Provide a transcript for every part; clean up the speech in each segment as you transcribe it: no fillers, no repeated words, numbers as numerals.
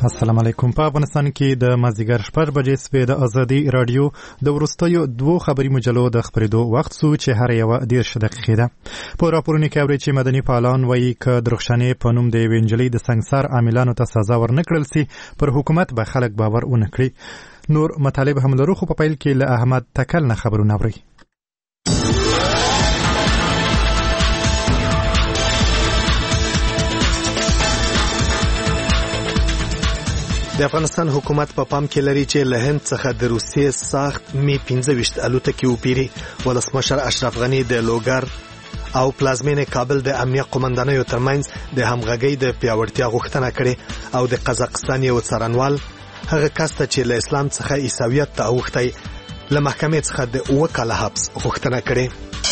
السلام علیکم. په افغانستان کې د مازدیګر 6 بجې سپې د ازادي رادیو د ورستیو 2 خبري مجلو د خبرېدو وخت سو چې هر یو 10 دقیقې ده. په راپورونو کې اوري چې مدني فعالان وایي ک درخشانې په نوم د وینجلۍ د سنگسار عاملانو ته سزا ورنکړل سي پر حکومت به خلک باور ونکړي. نور مطالب هم لرو خو په پیل کې له احمد تکل نه خبرونه اوري. د افغانستان حکومت په پام کې لري چې له هند څخه د روسیې ساخت می 15 الوتکې وپیري. ولسمشر اشرف غنی د لوګر او پلازمینې کابل د امنیت قومندانیو ترمنځ د همغږۍ د پیاوړتیا غوښتنه کړې او د قزاقستان یو څارنوال هغه کس ته چې له اسلام څخه عیسویت ته اوښتی له محکمې څخه د 9 کاله حبس غوښتنه کړې.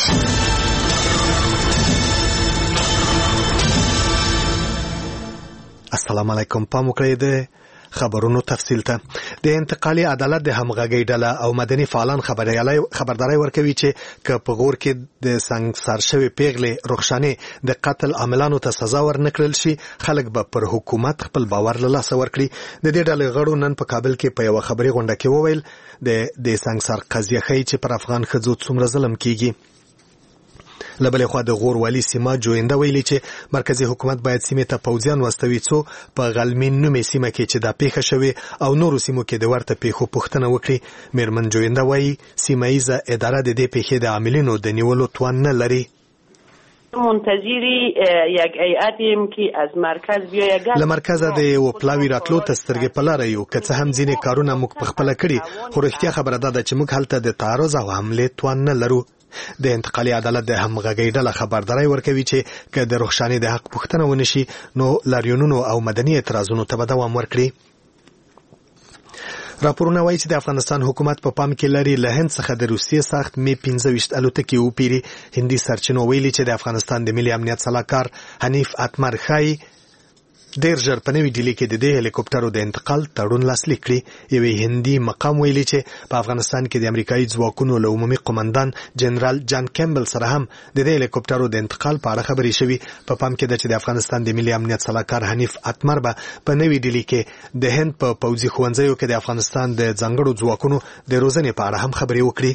السلام علیکم. پام وکړئ د خبرونو تفصیل ته. د انتقالي عدالت د همغږۍ ډله او مدني فعالان خبرداري ورکوي چې که په غور کې د سنگسار شوی پیغلې رخصانې د قتل عاملانو ته سزا ورنکړل شي خلک به پر حکومت خپل باور له لاسه ورکړي. د دې ډلې غړو نن په کابل کې په یو خبري غونډه کې وویل د سنگسار قضیه ښیي چې پر افغان ښځو څومره ظلم کیږي. لبلې خوا د غور والی سیمه جوینده ویلي چې مرکزی حکومت باید سیمه ته پوځیان واستوي څو په غلمین نومې سیمه کې چې دا پیښه شوې او نورو سیمو کې د ورته پیښو پوښتنه وکړي. میرمن جوینده وایي سیمه ایزه اداره د دې پیښې د عاملینو د نیولو توان نه لري. منتظری یک هیئتیم که از مرکز بیاید له مرکزه د یو پلاوی راتلو ته سترګې په لاره یو که څه هم ځینې کارونه موږ په خپله کړي خو رښتیا خبره ده چې موږ هلته د تعرض او حملې توان نه لرو. د انتقالي عدالت د همغږۍ ډله خبرداری ورکوي چې که د رخصانې د حق پوښتنه ونشي نو لاریونونو او مدني اعتراضونو ته به دوام ورکړي. راپورونه وایي چې د افغانستان حکومت په پام کې لري له هند څخه د روسیې ساخت می 15 الوتکې وپیري. هندي سرچینو ویلي چې د افغانستان د ملي امنیت سلاکار حنیف اتمر خای ډیر ژر په نوې ډیلي کې د دې هلیکوپټرو د انتقال تړون لاسلیک کړي. یوې هندي مقام ویلي چې په افغانستان کې د امریکایي ځواکونو له عمومي قومندان جنرال جان کیمبل سره هم د دې هلیکوپټرو د انتقال په اړه خبرې شوي. په پام کې ده چې د افغانستان د ملي امنیت سلاکار حنیف اتمر به په نوې ډیلي کې د هند په پوځي ښوونځیو کې د افغانستان د ځانګړو ځواکونو د روزنې په اړه هم خبرې وکړي.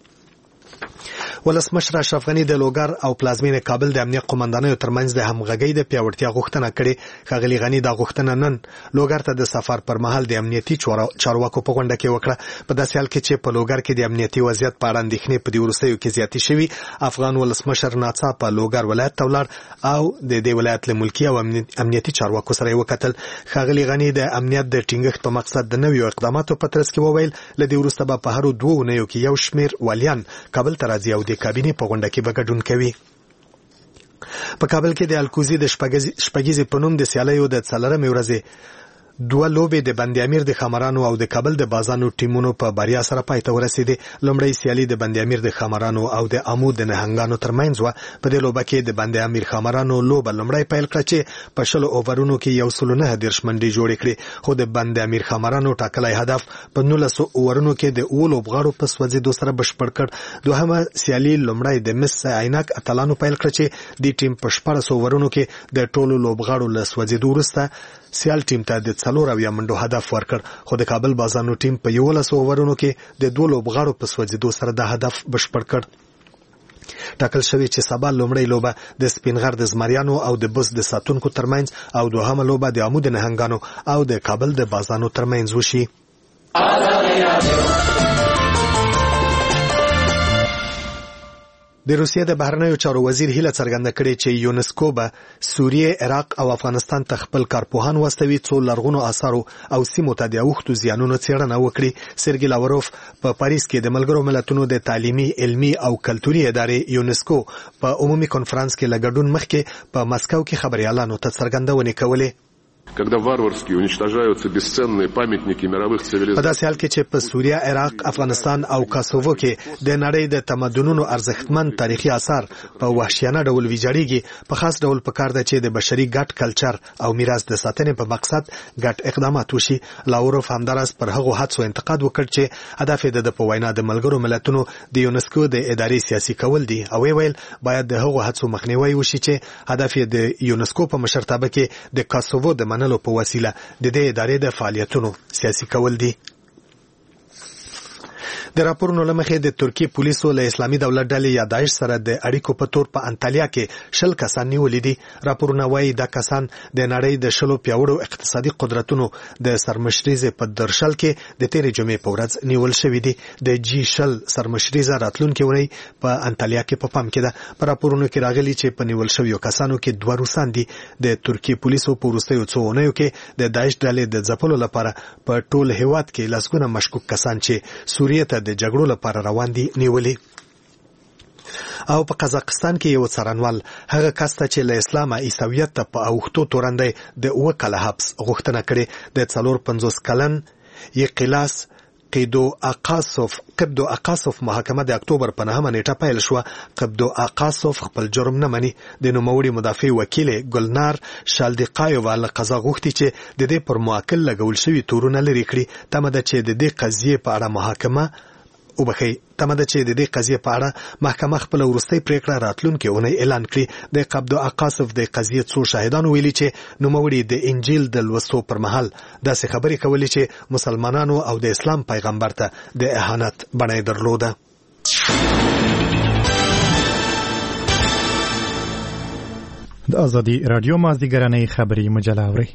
ولسمشر اشرف غنی د لوګر او پلازمینې کابل د امنیت قومندانیو ترمنځ د همغږۍ د پیاوړتیا غوښتنه کړې. ښاغلي غنی دا غوښتنه نن لوګر ته د سفر پر مهال د امنیتي چارواکو په غونډه کې وکړه. په داسې حال کې چې په لوګر کې د امنیتي وضعیت په اړه اندېښنې په دې وروستیو کې زیاتې شوي افغان ولسمشر ناڅاپه لوګر ولایت ته ولاړ او د دې ولایت له ملکي او امنیتي چارواکو سره یې وکتل. ښاغلي غنی د امنیت د ټینګښت په مقصد د نویو اقداماتو په ترڅ کې وویل له دې وروسته به په هرو 2 اونیو کې یو شمېر والیان کابل ته راځي او د کابینې په غونډه کې به ګډون کوي. په کابل کې د الکوزي د شپږیزې په نوم د سیالیو د 4مې ورځې 2 لوبې د بند امیر د خمرانو او د کابل د بازانو ټیمونو په بریا سره پای ته ورسېدې. لومړی سیالي د بند امیر د خمرانو او د امو د نهنګانو ترمنځ وه. په دې لوبه کې د بند امیر خمرانو لوبه لومړی پیل کړه چې په 20 اوورونو کې 109 منډې جوړې کړې خو د بند امیر خمرانو ټاکلی هدف په 19 اوورونو کې د 9 لوبغاړو په سوځېدو سره بشپړ کړ. دوهمه سیالي لومړی د مس عینک اتلانو پیل کړه چې د ټیم په 14 اوورونو کې د ټولو لوبغاړو له سوځېدو وروسته سیال ټیم ته د 4 منډو هدف ورکړ خو د کابل بازانو ټیم په 11 اوورونو کې د 2 لوبغاړو په سوځېدو سره د هدف بشپړ کړ. ټاکل شوی چې سبا لومړی لوبه د سپینغر د زمریانو او د بس د ساتونکو ترمنځ او دوهمه لوبه د امو د نهنګانو او د کابل د بازانو ترمنځ وشي. د روسیې د بهرنیو چارو وزیر هیله څرګنده کړې چې یونسکو به سوریې، عراق او افغانستان ته خپل کارپوهان واستوي څو لرغونو آثارو او سیمو ته د اوښتو زیانونو څېړنه وکړي. سرګي لاوروف په پاریس کې د ملګرو ملتونو د تعلیمي، علمي او کلتوري ادارې یونسکو په عمومي کنفرانس کې له ګډون مخکې په مسکو کې خبريالانو ته څرګندونې کولې. когда варварски уничтожаются бесценные памятники мировых цивилизаций. په داسې حال کې چې په سوریه، عراق، افغانستان او کاسوو کې د نړۍ د تمدنونو ارزښتمن تاریخي آثار په وحشیانه ډول ویجاړېږي، په خاص ډول پکار ده چې د بشري ګډ کلچر او میراث د ساتنې په مقصد ګډ اقدامات وشي. لاوروف همداراز پر هغو هڅو انتقاد وکړ چې هدف یې د په وینا د ملګرو ملتونو د یونسکو د ادارې سیاسي کول دي، او ویل باید د هغو هڅو مخنیوي وشي چې هدف یې د یونسکو په مشرتابه کې د کاسوو د منلو په وسیله د دې ادارې د فعالیتونو سیاسي کول دي. د راپورونو لمخې د ترکیه پولیسو له اسلامي دولت ډلې یا داعش سره د اړیکو په تور په انطالیا کې 10 کسان نیولي دي. راپورونه وایي دا کسان د نړۍ د 10 پیاوړو اقتصادي قدرتونو د سرمشريزه په درشل کې د تیرې جمعې په ورځ نیول شوی دي. د جی 10 سرمشريزه راتلونکي ورځ په انطالیا کې په پام کې ده. په راپورونو کې راغلي چې په نیول شویو کسانو کې 2 روسان دي. د ترکیه پولیسو په وروستیو څو اونیو کې د داعش ډلې د ځپلو لپاره په ټول هیواد کې لاسګونه مشکوک کسان چې سوریه ته د جګړو لپاره روان دي نیولي. او په قزاقستان کې یو څارنوال هغه کس ته چې له اسلامه عیسویت ته په اوښتو تورندې د 9 کاله حبس غوښتنه کړې. د 450 کلن یقلاس قبدو اقاسوف محاکمه د اکتوبر په 9 نیټه پیل شو. قبدو اقاسوف خپل جرم نه مني. د نوموړي مدافع وکیل ګلنار شالدقایووا له قضا غوښتي چې د دې پر موکل لګول شوی تورونه لري کړي. تمه ده چې د دې قضیې په اړه محکمه خپل وروستۍ پریکړه راتلونکي اونۍ اعلان کړي. د قبدو اقاسوف د قضیې څو شاهدانو ویلي چې نوموړي د انجیل د لوستو پر مهال داسې خبرې کولې چې مسلمانانو او د اسلام پیغمبر ته د اهانت بڼه درلوده. د ازادي رادیو مازدیګرنۍ خبري مجله اوري.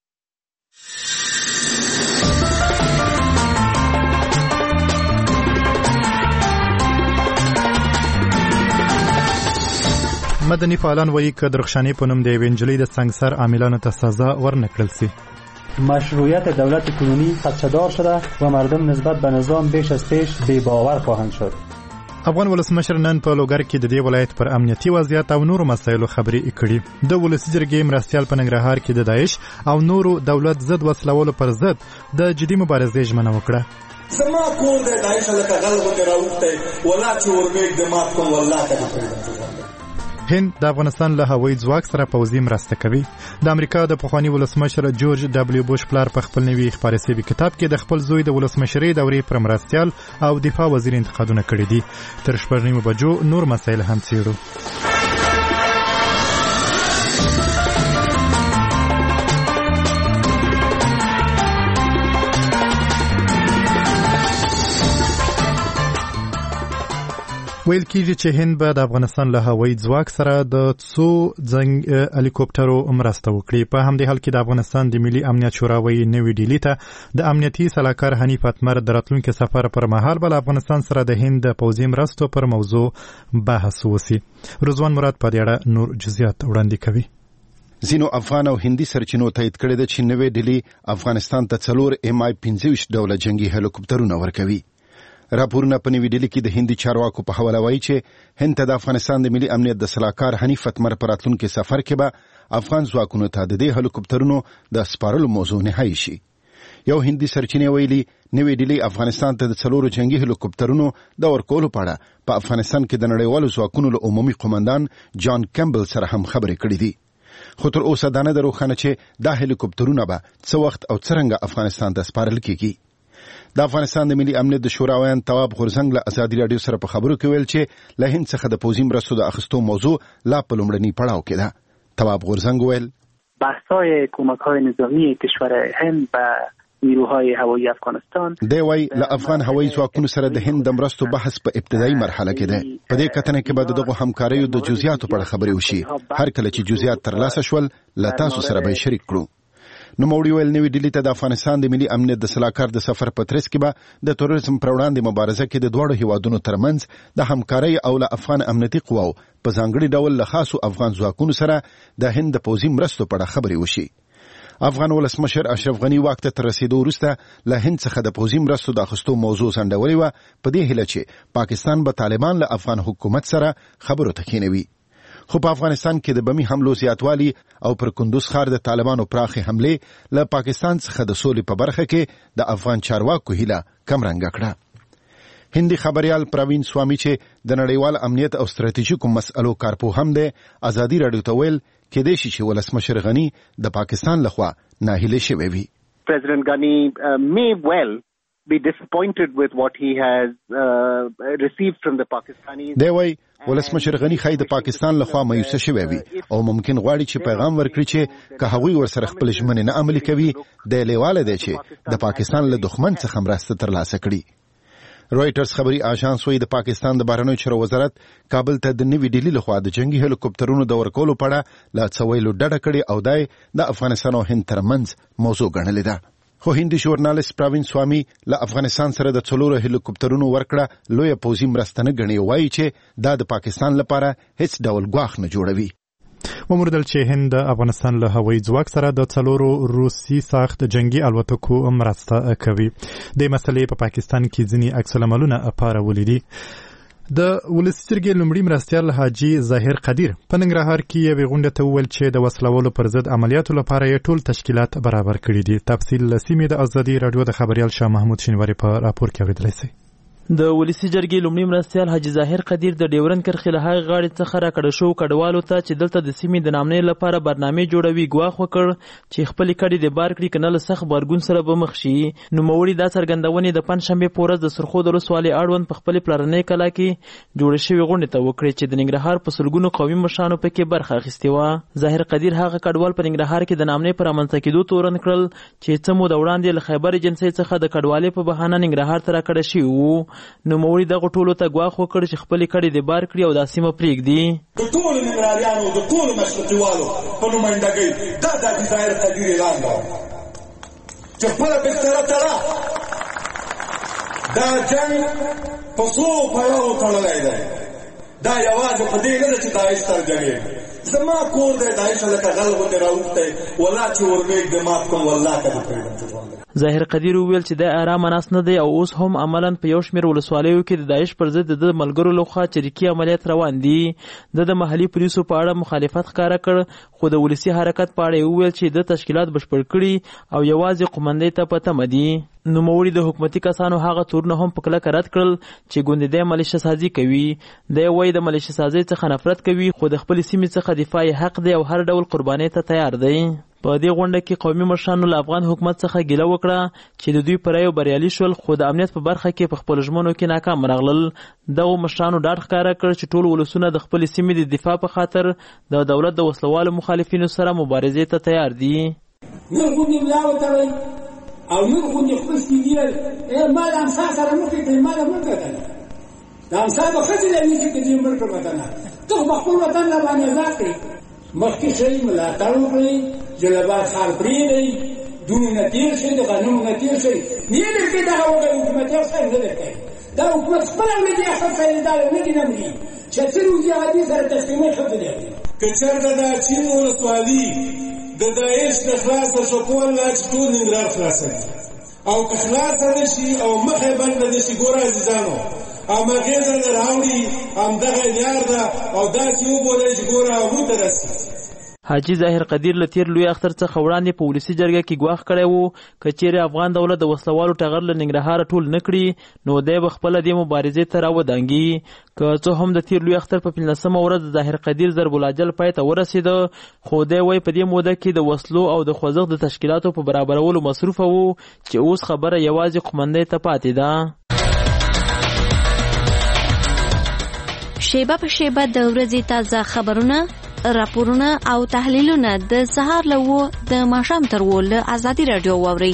مدني فعالان وایي که درخشانی په نوم د وینجلۍ د څنګسر عاملانو ته سزا ورنکړل سي. مشروعیت دولت کنونی خدشه‌دار شده و مردم نسبت به نظام بیش از پیش بی‌باور خواهند شد. افغان ولسمشر نن په لوګر کې د دې ولایت پر امنیتي وضعیت او نورو مسایلو خبرې کړې. د ولسی جرګې مرستيال په ننګرهار کې د داعش او نورو دولت ضد وسلوالو پر ضد د جدي مبارزې ژمنه وکړه. زما کور د داعش له کغل غوډه راوخته ولا چې ورګې د مات کول والله کنه. هند د افغانستان له هوایي ځواک سره پوځي مرسته کوي. د امریکا د پخوانی ولسمشر جورج دبلیو بوش پلار په خپل نوي خبري سوي کتاب کې د خپل زوی د ولسمشرۍ دورې پر مرستيال او دفاع وزیر انتقادونه کړي دي. تر 8 بجو نور مسایل هم څیړو. ویل کېږي چې هند به د افغانستان له هوایي ځواک سره د څو جنگ هلیکوپټرو مرسته وکړي. په همدې حال کې د افغانستان د ملي امنیت شورا وایي نوې ډیلي ته د امنیتي سلاکار حنیف اتمر د راتلونکي سفر پر مهال بل افغانستان سره د هند د پوځي مرستو پر موضوع بحث وسی. رضوان مراد په دې اړه نور جزئیات وړاندې کوي. زینو افغان او هندي سرچینو تایید کړی د چې نوې ډیلي افغانستان ته 4 MI-25 ډوله جنگي هلیکوپټرونه ورکوي. راپورونه په نوې ډیلي کې د هندي چارواکو په حواله وایي چې هند ته د افغانستان د ملي امنیت د سلاکار حنیف اتمر پر راتلونکي سفر کې به افغان ځواکونو ته د دې هلیکوپټرونو د سپارلو موضوع نهایی شي. یو هندي سرچینې ویلي نوې ډیلي افغانستان ته د 4 جنگي هلیکوپټرونو د ورکولو په اړه په افغانستان کې د نړیوالو ځواکونو له عمومي قومندان جان کیمبل سره هم خبرې کړې دي. خو تر اوسه دا نه ده روښانه چې دا هلیکوپټرونه به څه وخت او څرنګه افغانستان ته سپارل کیږي. د افغانستان د ملي امنیت د شورا ویان تواب غورزنګ له ازادي رادیو سره په خبرو کې ویل چې له هند څخه د پوځي مرستو د اخیستو موضوع لا په لومړني پړاو کې ده. تواب غورزنګ ویل بحث‌های کمک‌های نظامی کشور هند به نیروهای هوایی افغانستان دی وای له افغان هوایي ځواکونو سره د هند د مرستو بحث په ابتدایي مرحله کې ده. په دې کتنه کې به دغه همکاریو د جزئیاتو په اړه خبرې وشي. هر کله چې جزئیات ترلاسه شول له تاسو سره به شریک کړو. نو موړي ویل نوې ډیلي ته د افغانستان د ملي امنیت د سلاکار د سفر په ترڅ کې به د تروریزم پر وړاندې مبارزه کې د دوړو هیوادونو ترمنځ د همکارۍ او له افغان امنیتي قواو په ځانګړي ډول له خاصو افغان ځواکونو سره د هند د پوځي مرستو په اړه خبرې وشي. افغان ولسمشر اشرف غنی وخت تر رسیدو وروسته له هند څخه د پوځي مرستو د اخیستو موضوع ځنډولې وه په دې هیله چې پاکستان به طالبان له افغان حکومت سره خبرو ته کښینوي. خو په افغانستان کې د بمي حملو زیاتوالی او پر کندوز ښار د طالبانو پراخې حملې له پاکستان څخه د سولې په برخه کې د افغان چارواکو هیله کمرنګه کړه. هندي خبريال پروین سوامی چې د نړیوال امنیت او ستراتیژیکو مسألو کارپوه هم دی ازادي رادیو ته ویل کېدای شي چې ولسمشر غنی د پاکستان لخوا ناهیلې شوی وي. President Ghani may well be disappointed with what he has received from the Pakistanis. دی وای ولسمشر غنی خای د پاکستان لخوا مایوسه شوی وي او ممکن غواړي چې پیغام ورکړي چې که هغوی ورسره خپل ژمنې نه عملي کوي د لیواله دی چې د پاکستان له دښمن څخه مرسته ترلاسه کړي. رويټرز خبري آژانس وایي د پاکستان د بهرنیو چارو وزارت کابل ته د نوي ډیلی لخوا د جنگي هلیکوپټرونو د ورکولو په اړه لا څه ویلو ډډه کړې او دای د افغانستان او هند ترمنځ موضوع ګڼلې ده. خو هندي ژورنالیست پراوین سوامي له افغانستان سره د 4 هلیکوپټرونو ورکړه لوی پوځي مرسته نه ګڼي، وایي چې دا د پاکستان لپاره هیڅ ډول ګواښ نه جوړوي. وموردل چې هند د افغانستان له هوایي ځواک سره د 4 روسي ساخت جنگي الوتکو مرسته کوي. د مسلې په پاکستان کې ځینې عکس العملونه پارولي دي. د ولسي جرګې لومړي مرستیال حاجي ظاهر قدیر په ننګرهار کې یوې غونډې ته وویل چې د وسلوالو پر ضد عملیاتو لپاره یې ټول تشکیلات برابر کړي دي. تفصیل له سیمې د ازادي راډیو د خبریال شاه محمود شینواري په راپور کې اورېدلی شئ. د ولسي جرګې لومړي مرستیال حاجي ظاهر قدیر د ډیورند کرښې له هغې غاړې څخه راکړه شوو کډوالو ته چې دلته د سیمې د نامنې لپاره برنامې جوړوي ګواښ وکړ چې خپلې کډې د بار کړي که نه له سخت غبرګون سره به مخ شي. نوموړي دا څرګندونې د پنجشنبې په ورځ د سرخود ولسوالۍ اړوند په خپلې پلرنۍ کلا کې جوړې شوې غونډې ته وکړې چې د ننګرهار په سلګونو قومي مشرانو پکې برخه اخیستې وه. ظاهر قدیر هغه کډوال په ننګرهار کې د نامنې پر رامنځته کېدو تورن کړل چې څه موده وړاندې له خیبر ایجنسۍ څخه د کډوالۍ په بهانه ننګرهار ته راکړه شوي وو. نوموړي دغه ټولو ته ګواښ وکړ چې خپلې کډې د بار کړي او دا سیمه پرېږدي. د ټولو ننګرهاریانو د ټولو مشرقیوالو په نمایندګۍ دا د حاجي ظاهر قدیر اعلان ده چې خپله بستره تړه. دا جنګ په څو پړاو تړلی دی. دا یوازې په دې نه ده چې داعش سره جنګېږي. زما کور دی داعش لکه غل غوندې راوښتی، والله چې ورمېږدې مات کوم والله که دې پرېږدم چې ژوند. ظاهر قدیر وویل چې د آرامه ناست نه دی او اوس هم عملاً په یو شمېر ولسوالیو کې د داعش پر ضد د ملګرو لخوا چریکي عملیات روان دي. د محلي پولیسو په اړه مخالفت ښکاره کړ، خو د ولسي حرکت په اړه وویل چې د تشکیلات بشپړ کړي او یوازې قومندۍ ته په تمه دي. نوموړي د حکومتي کسانو هغه تورونه هم په کلکه رد کړل چې ګوندې دی ملیشه سازي کوي. دی وایي د ملیشه سازۍ څخه نفرت کوي، خو د خپلې سیمې څخه دفاع حق دی او هر ډول قربانۍ ته تیار دی. په دې غونډه کې قومي مشرانو له افغان حکومت څخه ګیله وکړه چې د دوی په رایو بریالي شول، خو د امنیت په برخه کې په خپلو ژمنو کې ناکام راغلل. دغو مشرانو ډاډ ښکاره کړ چې ټول ولسونه د خپلې سیمې د دفاع په خاطر د دولت د وسلوالو مخالفینو سره مبارزې ته تیار دي. نور غوندې ملا وتړئ او نور غوندې خپل سپینېږئ. ما د امسا سره مه کړئ، ما د مه کړئ. د امسا به ښځې له نیسي که دې مړ کړ وطنه. ته خو به خپل وطن را باندې ازاد کړئ. مخکې شئ، ملاتړ وکړئ، جلبات ښار پرېږدئ، دونو نه تېر شئ، د غنمو نه تېر شئ. نه یې درکوي دغه وګړي حکومتي افسر نه درکوي. دا حکومت خپله ولدي اخر سره دا نه دي نه مري چې څه روزي هغه سره تسلیمۍ ښځه دی. که چېرته دا چین ولسوالي د داعش د خلاصه شو کول لا چې ټول ننګرهار خلاصه دي، او که خلاصه نه شي او مخه بنده نه شي، ګوره عزیزانو هماغې ځله راوړي همدغه لار ده او داسې وبولئ چې ګوره هغو ته رسي. حاجي ظاهر قدیر له تیر لوی اختر څخه وړاندې په ولسي جرګه کې ګواښ کړی و که چیرې افغان دولت د وسلوالو ټغر له ننګرهاره ټول نه کړي نو دی به خپله دې مبارزې ته راودانګي. که څه هم د تیر لوی اختر په 15مه ورځ د ظاهر قدیر ضرب الاجل پای ته ورسېده، خو دی وایي په دې موده کې د وسلو او د خوځښت د تشکیلاتو په برابرولو مصروفه و چې اوس خبره یوازې قومندۍ ته پاتې ده. شیبه په شیبه د ورځې تازه خبرونه، راپورونه او تحلیلونه د سهار له 9 د ماښام تر 10 له ازادي راډیو واورئ.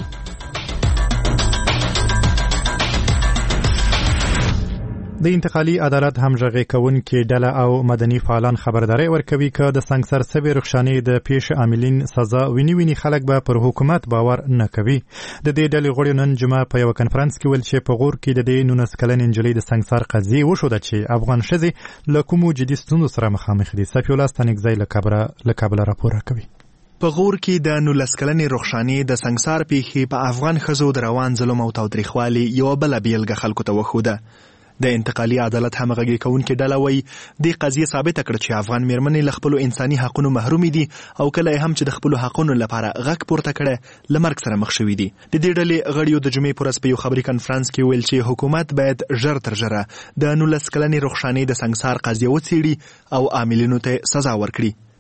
د انتقالي عدالت همغږي کوونکې ډله او مدني فعالان خبرداري ورکوي که د سنگسر سوي رخصانې د پیش عاملین سزا ویني خلک به پر حکومت باور نه کوي. د دې ډلې غړي نن جمعه په یو کنفرانس کې ویل چې په غور کې د دې 19 کلنې نجلۍ د سنگسر قضیې وشوده چې افغان ښځې له کومو جدي ستونزو سره مخامخ دي. صفي الله ستانکزی له کابل راپور راکوي. په غور کې د 19 کلنې رخصانې د سنگسار پیښې په افغان ښځو د روان ظلم او تاوتریخوالي یو بل بیلګه خلکو ته وښوده. د انتقالي عدالت همغږي کوونکې ډله وایي دې قضیه ثابته کړه چې افغان میرمنې له خپلو انساني حقونو محرومې دي او کله هم چې د خپلو حقونو لپاره غږ پورته کړه له مرګ سره مخ شوي دي. د دې ډلې غړیو د جمعې په ورځ په یو خبري کنفرانس کې ویل چې حکومت باید ژر تر ژره د 19 کلنې رخصانې د سنگسار قضیه وڅېړي او عاملینو ته سزا ورکړي.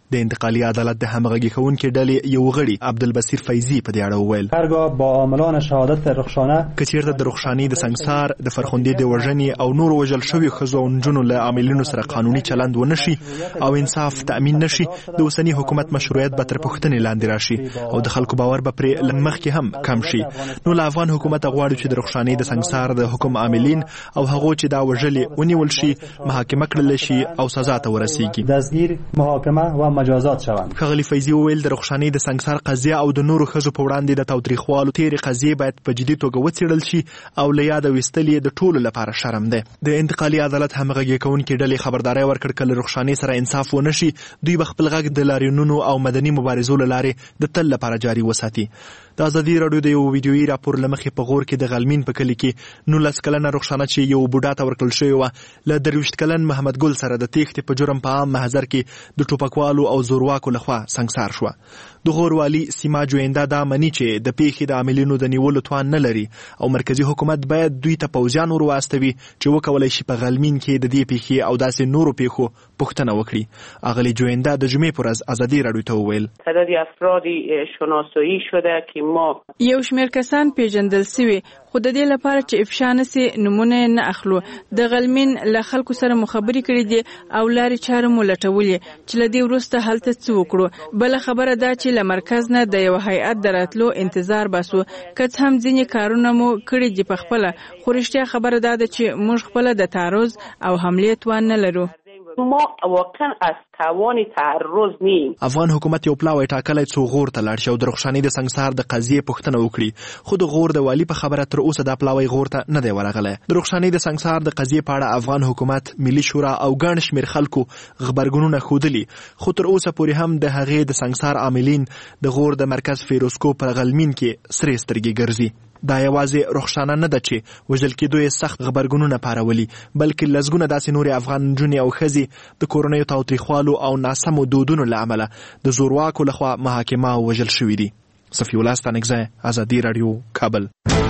د انتقالي عدالت د همغږي کوونکي ډلې یو غړي عبدالبصیر فیضي په دې اړه وویل هرگاه با عاملان شهادت رخشانه که چیرته د رخشانې د سنګسار د فرخندې د وژنې او نور وژل شوي ښځو او نجونو له عاملینو سره قانوني چلند ونشي او انصاف تأمین نشي د اوسني حکومت مشروعیت به تر پوښتنې لاندې راشي او د خلکو باور به پرې له مخکې هم کم شي. نو له افغان حکومت غواړو چې د رخشانې د سنګسار د حکم عاملین او هغو چې دا وژلې ونیول شي محاکمه کړل شي او سزا ته ورسیږي دستگیر محاکمه و مجازات شوند. ښاغلي فیضي وویل د رخشانې د سنګسار قضیه او د نورو ښځو په وړاندې د تاوتریخوالو تیرې قضیې باید په جدي توګه وڅېړل شي او له یاده ویستل یې د ټولو لپاره شرم دی. د انتقالي عدالت همغږي کوونکي ډلې خبرداری ورکړ که له رخشانې سره انصاف ونه شي دوی به خپل غږ د لاریونونو او مدني مبارزو له لارې د تل لپاره جاري وساتي. د ازادي راډیو د یو ویډیویي راپور له مخې په غور کې د غلمین په کلي کې 19 کلنه رخشانه چې یو بوډا ته ورکړل شوې وه له 23 کلن محمد ګل سره د تېښتې په جرم په عام محضر کې د ټوپکوالو او زورواکو لخوا سنګسار شوه. د غور والي سیما جوینده دا مني چې د پیښې د عاملینو د نیولو توان نه لري او مرکزی حکومت باید دوی ته پوځیان ور واستوي چې وکولای شي په غلمین کې د دې پیښې او داسې نورو پیښو پوښتنه وکړي. اغلی جوینده د جمعې پر ورځ ازادي راډیو ته وویل تعدادی افرادی شناسایی شده که ما یو شمېر کسان پیژندل سوي خو د دې لپاره چې افشا نسي نمونه نه اخلو. د غلمین له خلکو سره مخابري کړې دي او لارې چارې مو لټولې چې له دې وروسته هلته څه وکړو. بله خبره دا چې له مرکز نه د یو هیئت د راتلو انتظار باسو که څه هم ځینې کارونه مو کړي دي په خپله خو رښتیا خبره دا ده چې موږ خپله د تعرض او حملې توان نه لرو. ما واقعا از توان تعرض نیم. افغان حکومت یو پلاوی ټاکلی څو غور ته لاړ شي او د رخشانې د سنګسار د قضیې پوښتنه وکړي خو د غور د والي په خبره تر اوسه دا پلاوی غور ته نه دی ورغلی. د رخشانې د سنګسار د قضیې په اړه افغان حکومت ملي شورا او ګڼ شمېر خلکو غبرګونونه ښودلي خو تر اوسه پورې هم د هغې د سنګسار عاملین د غور د مرکز فیروزکو پر غلمین کې سرې سترګې ګرځي. دا یوازې رخصانه نه ده چې وژل کېدو یې سخت غبرګونونه پارولي بلکې لسګونه داسې نورې افغان نجونې او ښځې د کورنیو تاوتریخوالو او ناسمو دودونو له امله د زورواکو لخوا محاکمه او وژل شوي دي. صفي الله ستانکزی، ازادي راډیو، کابل.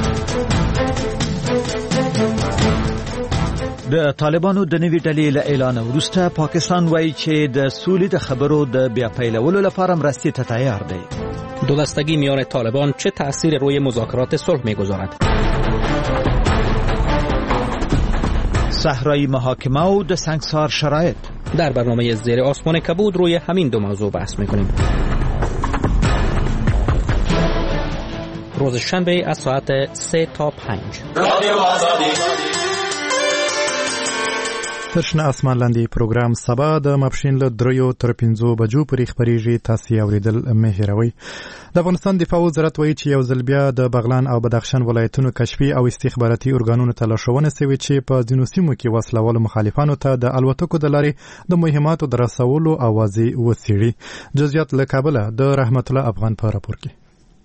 د طالبانو د نوي ډلې له اعلان وروسته پاکستان وایي چې د سولې د خبرو د بیا پیلولو لپاره مرستې ته تیار دی. دولستگی میان طالبان چه تأثیر روی مذاکرات صلح میگذارد؟ صحرای محاکمه و د سنگسار شرایط. در برنامه زیر آسمان کبود روی همین دو موضوع بحث میکنیم. روز شنبه از ساعت 3 تا 5. رادیو آزادی. ترشنه اسمان لاندې پروګرام سبا د ماپښین له 3 تر 5 بجو پورې خپریږي. تاسو اوریدل مه هیروئ. د افغانستان دفاع وزارت وایي چې یو ځل بیا د بغلان او بدخشان ولایتونو کشفي او استخباراتي ارګانونو ته لارښوونه شوې چې په ځینو سیمو کې وسلوالو مخالفانو ته د الوتکو د لارې د مهماتو د رسولو اوازې وڅېړي. جزئیات له کابله د رحمت الله افغان په راپور کې.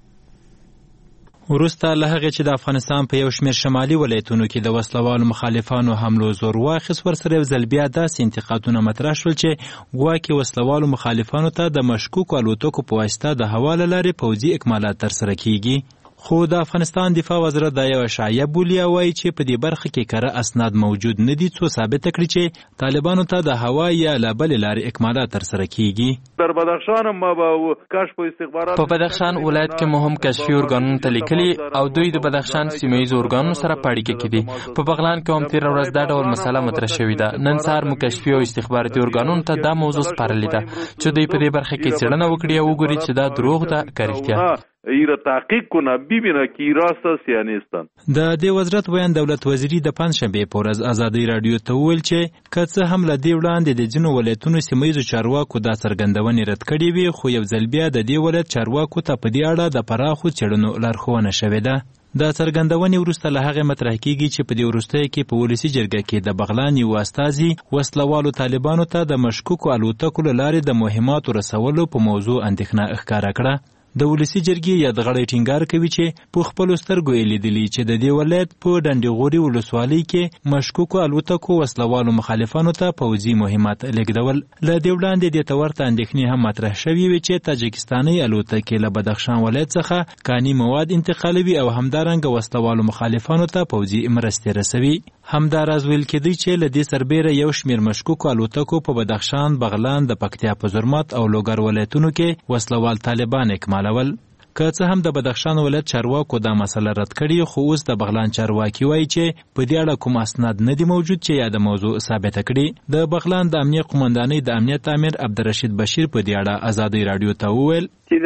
وروسته له هغې چې د افغانستان په یو شمېر شمالي ولایتونو کې د وسلوالو مخالفانو حملو زور واخیست ورسره یو ځل بیا داسې انتقادونه مطرح شول چې ګواکې وسلوالو مخالفانو ته د مشکوکو الوتکو په واسطه د هوا له لارې پوځي اکمالات ترسره کیږي. خو د افغانستان دفاع وزارت دا یو اشاعیه بولي او وایي چې په دې برخه کې کره اسناد موجود نه دي څو ثابته کړي چې طالبانو ته د هوا یا له بلې لارې اکمالات ترسره کیږي. در بدخشان ما به کشف استخبارات په بدخشان ولایت کې مهم کشفي ارګانونو ته لیکلي او دوی د بدخشان سیمه ییز ارګانونو سره په اړیکه کې دي. په بغلان کې هم تیر ورځ دا ډول مسله مطرح شوې ده. نن سهار مو کشفي او استخباراتي ارګانونو ته دا موضوع سپارلې ده چې دوی په دې برخه کې څېړنه وکړي او وګوري چې دا دروغ ده که رښتیا. ایره تحقیق کنه ببینه که راست است یا نیستن. د دې وزارت ویان دولت وزیری د پنځشنبه په ورځ ازادي راډیو ته وویل چې که څه هم له دې وړاندې د ځینو ولایتونو سیمه ییزو چارواکو دا څرګندونې رد کړې وي خو یو ځل بیا د دې ولایت چارواکو ته په دې اړه د پراخو څېړنو لارښوونه شوې ده. دا څرګندونې وروسته له هغې مطرح کیږي چې په دې وروستیو کې په ولسي جرګه کې د بغلان یو استازي وسلوالو طالبانو ته د مشکوکو الوتکو له لارې د مهماتو رسولو په موضوع اندېښنه ښکاره کړه. د ولسي جرګې یادغړی ټینګار کوي چې په خپلو سترګو یې لیدلي چې د دې ولایت په ډنډیغوري ولسوالۍ کې مشکوکو الوتکو وسلوالو مخالفانو ته پوځي مهمات لېږدول. له دې وړاندې دې ته ورته اندېښنې هم مطرح شوې وې چې تاجکستاني الوتکې له بدخشان ولایت څخه کاني مواد انتقالوي او همدارنګه وسلوالو مخالفانو ته پوځي مرستې رسوي. همداراز ویل کېدی چې له دې سربیره یو شمېر مشکوکو الوتکو په بدخشان، بغلان، د پکتیا په زرمت او لوګر ولایتونو کې وسلوال طالبان اکمالول. که څه هم د بدخشان ولایت چارواکو دا مسله رد کړي، خو اوس د بغلان چارواکي وایي چې په دې اړه کوم اسناد نه دي موجود چې یاده موضوع ثابته کړي. د بغلان د امنیه قومندانۍ د امنیت امیر عبدالرشید بشیر په دې اړه ازادۍ راډیو ته وویل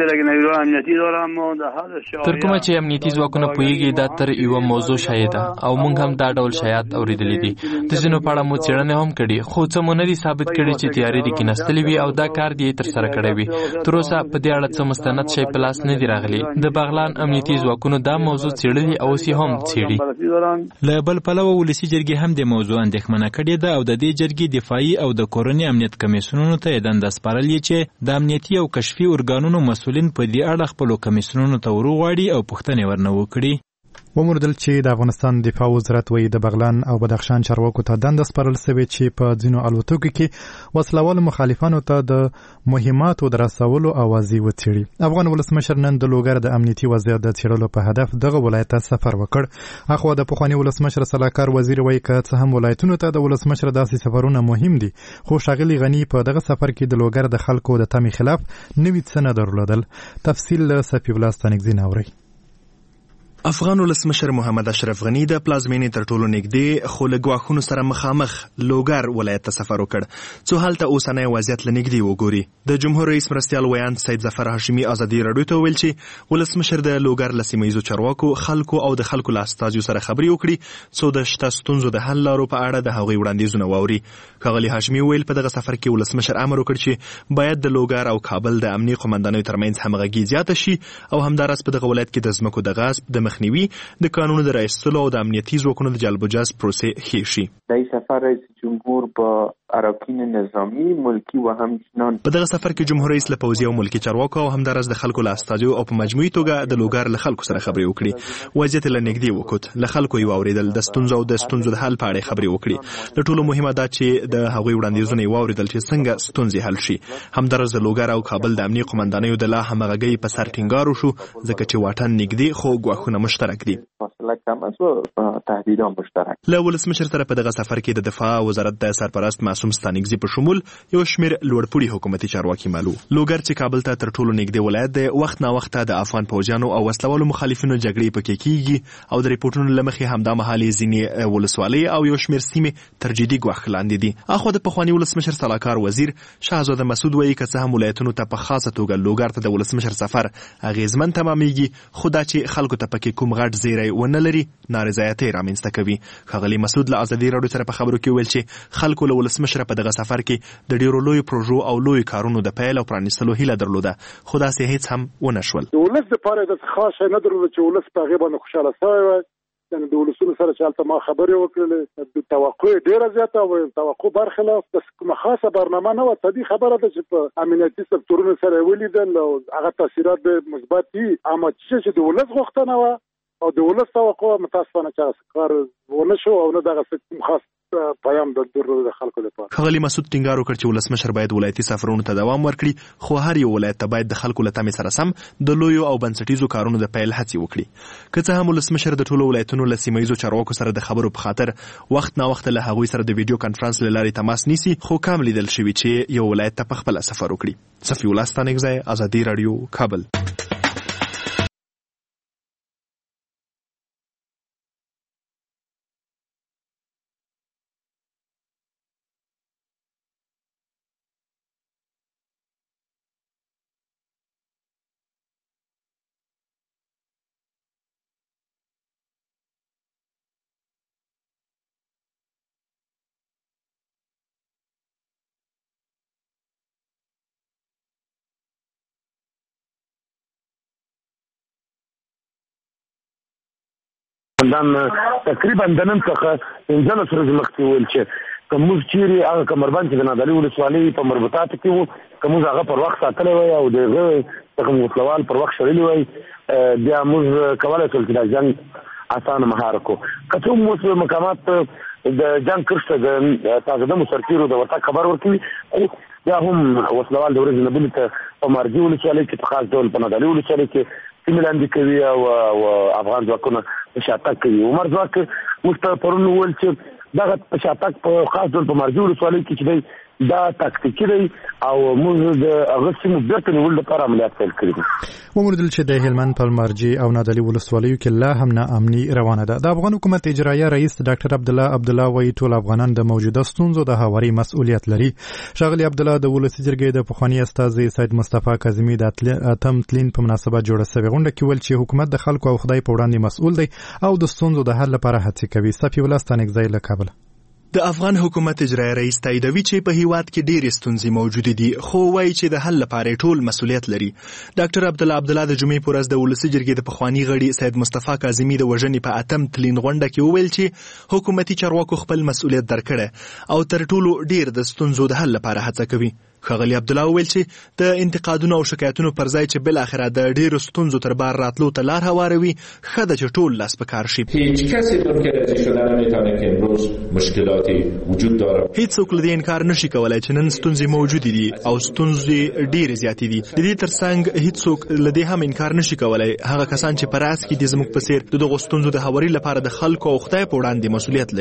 تر کومه چې امنیتي ځواکونه پوهیږي دا تر یوه موضوع شایع ده او موږ هم دا ډول شایعات اورېدلي دي. د ځینو په اړه مو څېړنې هم کړي، خو څه مو نه دي ثابت کړي چې تیارې دې کېنستلې وي او دا کار دې ترسره کړی وي. تر اوسه په دې اړه څه مستند شی په لاس نه دي راغلي. د بغلان امنیتي ځواکونو دا موضوع څېړلې او اوس یې هم څېړي. له بل پلوه ولسي جرګې هم د موضوع اندېښمنه کړې ده او د دې جرګې دفاعي او د کورنۍ امنیت کمیسیونونو ته یې دنده سپارلې چې د امنیتي او کشفي ارګانونو مسؤلین په دې اړه خپلو کمیسیونونو ته وروغواړي او پوښتنې ورنه وکړي. وموندل چې د افغانستان دفاع وزارت وایي د بغلان او بدخشان چارواکو ته دنده سپارل شوې چې په ځینو الوتکو کې وسلوال مخالفانو ته د مهماتو د رسولو اوازې وڅېړي. افغان ولسمشر نن د لوګر د امنیتي وضعیت د څېړلو په هدف دغه ولایت ته سفر وکړ. اخوا د پخواني ولسمشر صلاحکار وزیر وایي که څه هم ولایتونو ته د ولسمشر داسې سفرونه مهم دي، خو ښاغلي غني په دغه سفر کې د لوګر د خلکو د تمې خلاف نوي څه نه درلودل. تفصیل له صفي الله ستانکزي اوري. افغان ولسمشر محمد اشرف غنی د پلازمینې تر ټولو نږدې خو له ګواښونو سره مخامخ لوګر ولایت ته سفر وکړ څو هلته اوسنی وضعیت له نږدې وګوري. د جمهور رئیس مرستیال ویاند سید ظفر هاشمي ازادي راډیو ته ویل چې ولسمشر د لوګر له سیمه ییزو چارواکو، خلکو او د خلکو له استازیو سره خبرې وکړي څو د شته ستونزو د حل لارو په اړه د هغوی وړاندیزونه واوري. ښاغلي هاشمي ویل په دغه سفر کې ولسمشر امر وکړ چې باید د لوګر او کابل د امنیه قومندانیو ترمنځ همغږي زیاته شي او همداراز په دغه ولایت کې د ځمکو د غصب د مخنیوي، د قانون د رایستلو او د امنیتي ځواکونو د جلب و جذب پروسې ښې شي. در این سفر رئیس جمهور با اراکین نظامی، ملکی و همچنان په دغه سفر کې جمهور رئیس له پوځي او ملکی چارواکو او همداراز د خلکو له استازیو او په مجموعي توګه د لوګر له خلکو سره خبرې وکړي. وضعیت له نږدې وکوت، له خلکو یې واورېدل، د ستونزو او د ستونزو د حل په اړه خبرې وکړي. له ټولو مهمه دا چې د هغوی وړاندیزونه یې واورېدل چې څنګه ستونزې حل شي. همداراز د لوګر او کابل د امنیه قومندانیو د لا همغږۍ په سر ټینګار وشو ځکه چې واټن نږدې خو ګواښونه مشترک دي. له ولسمشر سره په دغه سفر کې د دفاع وزارت د سرپرست معصوم ستانکزي په شمول یو شمېر لوړپوړي حکومتي چارواکي مالو. لوګر چې کابل ته تر ټولو نږدې ولایت دی، وخت نا وخت د افغان پوځیانو او وسلوالو مخالفینو جګړې پکې کیږي او د ریپورټونو له مخې همدا مهال ځینې ولسوالۍ او یو شمېر سیمې تر جدي ګواښ لاندې دي. اخوا د پخواني ولسمشر صلاحکار وزیر شهزاده مسعود وایي که څه هم ولایتونو ته په خاصه توګه لوګر ته د ولسمشر سفر اغیزمن تمامیږي، خو دا چې خلکو ته پکې کوم غټ زیری ونه لري نارضایتي رامنځته کوي. ښاغلي مسعود له ازادي راډیو سره په خبرو کې ویل چې خلکو له ولسمشر په دغه سفر کې د ډیرو لویو پروژو او لویو کارونو د پیل او پرانیستلو هیله درلوده، خو داسې هیڅ هم ونه شول. د ولس لپاره د خاص نه درلوده چې ولس په هغې باندې خوشحاله شوی وای. یعنې د ولسونو سره چې هلته ما خبرې وکړلې، د توقع یې ډېره زیاته وه، توقع برخلاف د کومه خاصه برنامه نه وه. طبیعي خبره ده چې په امنیتي سکتورونو سره یې ولیدل او هغه تاثیرات به مثبت وي، اما چې د ولس غوښتنه وه او د ولس توقع متاسفانه چې کار ونه شو او نه دغه خاص پیام درلود د خلکو لپاره. ښاغلي مسعود ټینګار وکړ چې ولسمشر باید ولایتي سفرونو ته دوام ورکړي، خو هر یو ولایت ته باید د خلکو له تمې سره سم د لویو او بنسټیزو کارونو د پیل هڅې وکړي. که څه هم ولسمشر د ټولو ولایتونو له سیمه ییزو چارواکو سره د خبرو په خاطر وخت نا وخت له هغوی سره د ویډیو کانفرنس له لارې تماس نیسي، خو کم لیدل شوي چې یو ولایت ته په خپله سفر وکړي. صفي الله ستانکزی، ازادي راډیو، کابل. تقریبا د نن څخه 15 ورځې مخکې ویل چې کوموز چیرې هغه کمربند چې د نادعلي ولسوالۍ په مربوطاتو کې وو، کوموز هغه پر وخت ساتلی وی او د هغه څخه وسلوال پر وخت شړلی وی، بیا موږ کولی شول چې دا جنګ اسانه مهار کړو. که څه هم اوس مقامات د جنګ کرښته د تازهدمو سرتېرو د ورتګ خبر ورکوي، خو بیا هم وسلوال د ورځې نه بلې ته په مارجې ولسوالۍ کې په خاص ډول په نادعلي ولسوالۍ کې سیمې لاندې کوي او افغان ځواکونه شاتګ کوي. عمر ځواک موږ ته پرون وویل چې دغه شاتک په خاص ډول په مرجو ولسوالۍ کې چې دی دا تاکتیکي دی او موږ د هغه سیمو بیرته نیولو لپاره عملیات پیل کړي دي. وموندل چې د هلمند په مرجي او نادعلي ولسوالیو کې لا هم ناامني روانه ده. د افغان حکومت اجرایه رئیس ډاکټر عبدالله وایي ټول افغانان د موجوده ستونزو د هواري مسؤلیت لري. ښاغلي عبدالله د ولسي جرګې د پخواني استازي سید مصطفی کاظمي د اتم تلین په مناسبت جوړه شوې غونډه کې ویل چې حکومت د خلکو او خدای په وړاندې مسؤل دی او د ستونزو د حل لپاره هڅې کوي. صفي الله ستانکزی له کابل. د افغان حکومت اجرایي رئیس تاییدوي چې په هیواد کې ډېرې ستونزې موجودې دي خو وایي چې د حل لپاره ټول مسؤلیت لري. ډاکټر عبدالله د جمعې په ورځ د ولسي جرګې د پخواني غړي سید مصطفی کاظمي د وژنې په اتم تلین غونډه کې وویل چې حکومتي چارواکو خپل مسؤلیت درکړی او تر ټولو ډېر د ستونزو د حل لپاره هڅه کوي. ښاغلي عبدالله وویل چې د انتقادونو او شکایتونو پر ځای چې بالاخره د ډېرو ستونزو تر بار راتلو ته لار هواروي ښه ده چې ټول لاس په کار شي. هیچ کسی متوجه شده نمیتونه که امروز مشکلاتی وجود داره. هیڅوک له دې انکار نشي کولای چې نن ستونزې موجودې دي او ستونزې ډېرې زیاتې دي. د دې ترڅنګ هیڅوک له دې هم انکار نشي کولای هغه کسان چې په راس کې دي زموږ په څیر د دغو ستونزو د هواري لپاره د خلکو او خدای په وړاندې مسؤلیت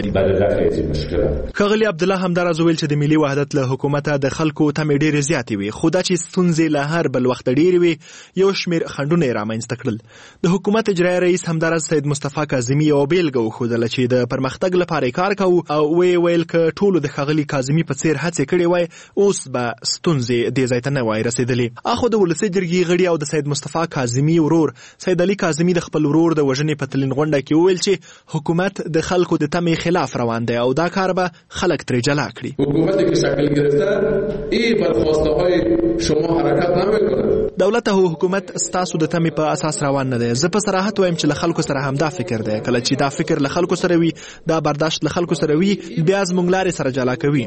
لري. ښاغلي عبدالله همداراز وویل چې د ملي وحدت له حکومته د خلکو تمې ډېرې زیاتې وي خو دا چې ستونزې له هر بل وخت ډېرې وي یو شمېر خنډونه یې رامنځته کړل. د حکومت اجرایي رئیس همداراز سید مصطفی کاظمي یوه بېلګه وښودله چې د پرمختګ لپاره یې کار کوو او ویې ویل که ټولو د ښاغلي کاظمي په څېر هڅې کړې وای اوس به ستونزې دې ځای ته نه وای رسېدلې. اخو د ولسي جرګې غړي او د سید مصطفی کاظمي ورور سید علي کاظمي د خپل ورور د وژنې په تلین غونډه کې وویل چې حکومت د خلکو د تمې خلاف روان دی او دا کار به خلک ترې جلا کړي. حکومتی که شکل گرفته این برخواسته های شما حرکت نمیکنه. دولت او حکومت ستاسو د تمې په اساس روان نه دی. زه په صراحت وایم چې له خلکو سره همدا فکر دی. کله چې دا فکر له خلکو سره وي دا برداشت له خلکو سره وي بیا زموږ لارې سره جلا کوي.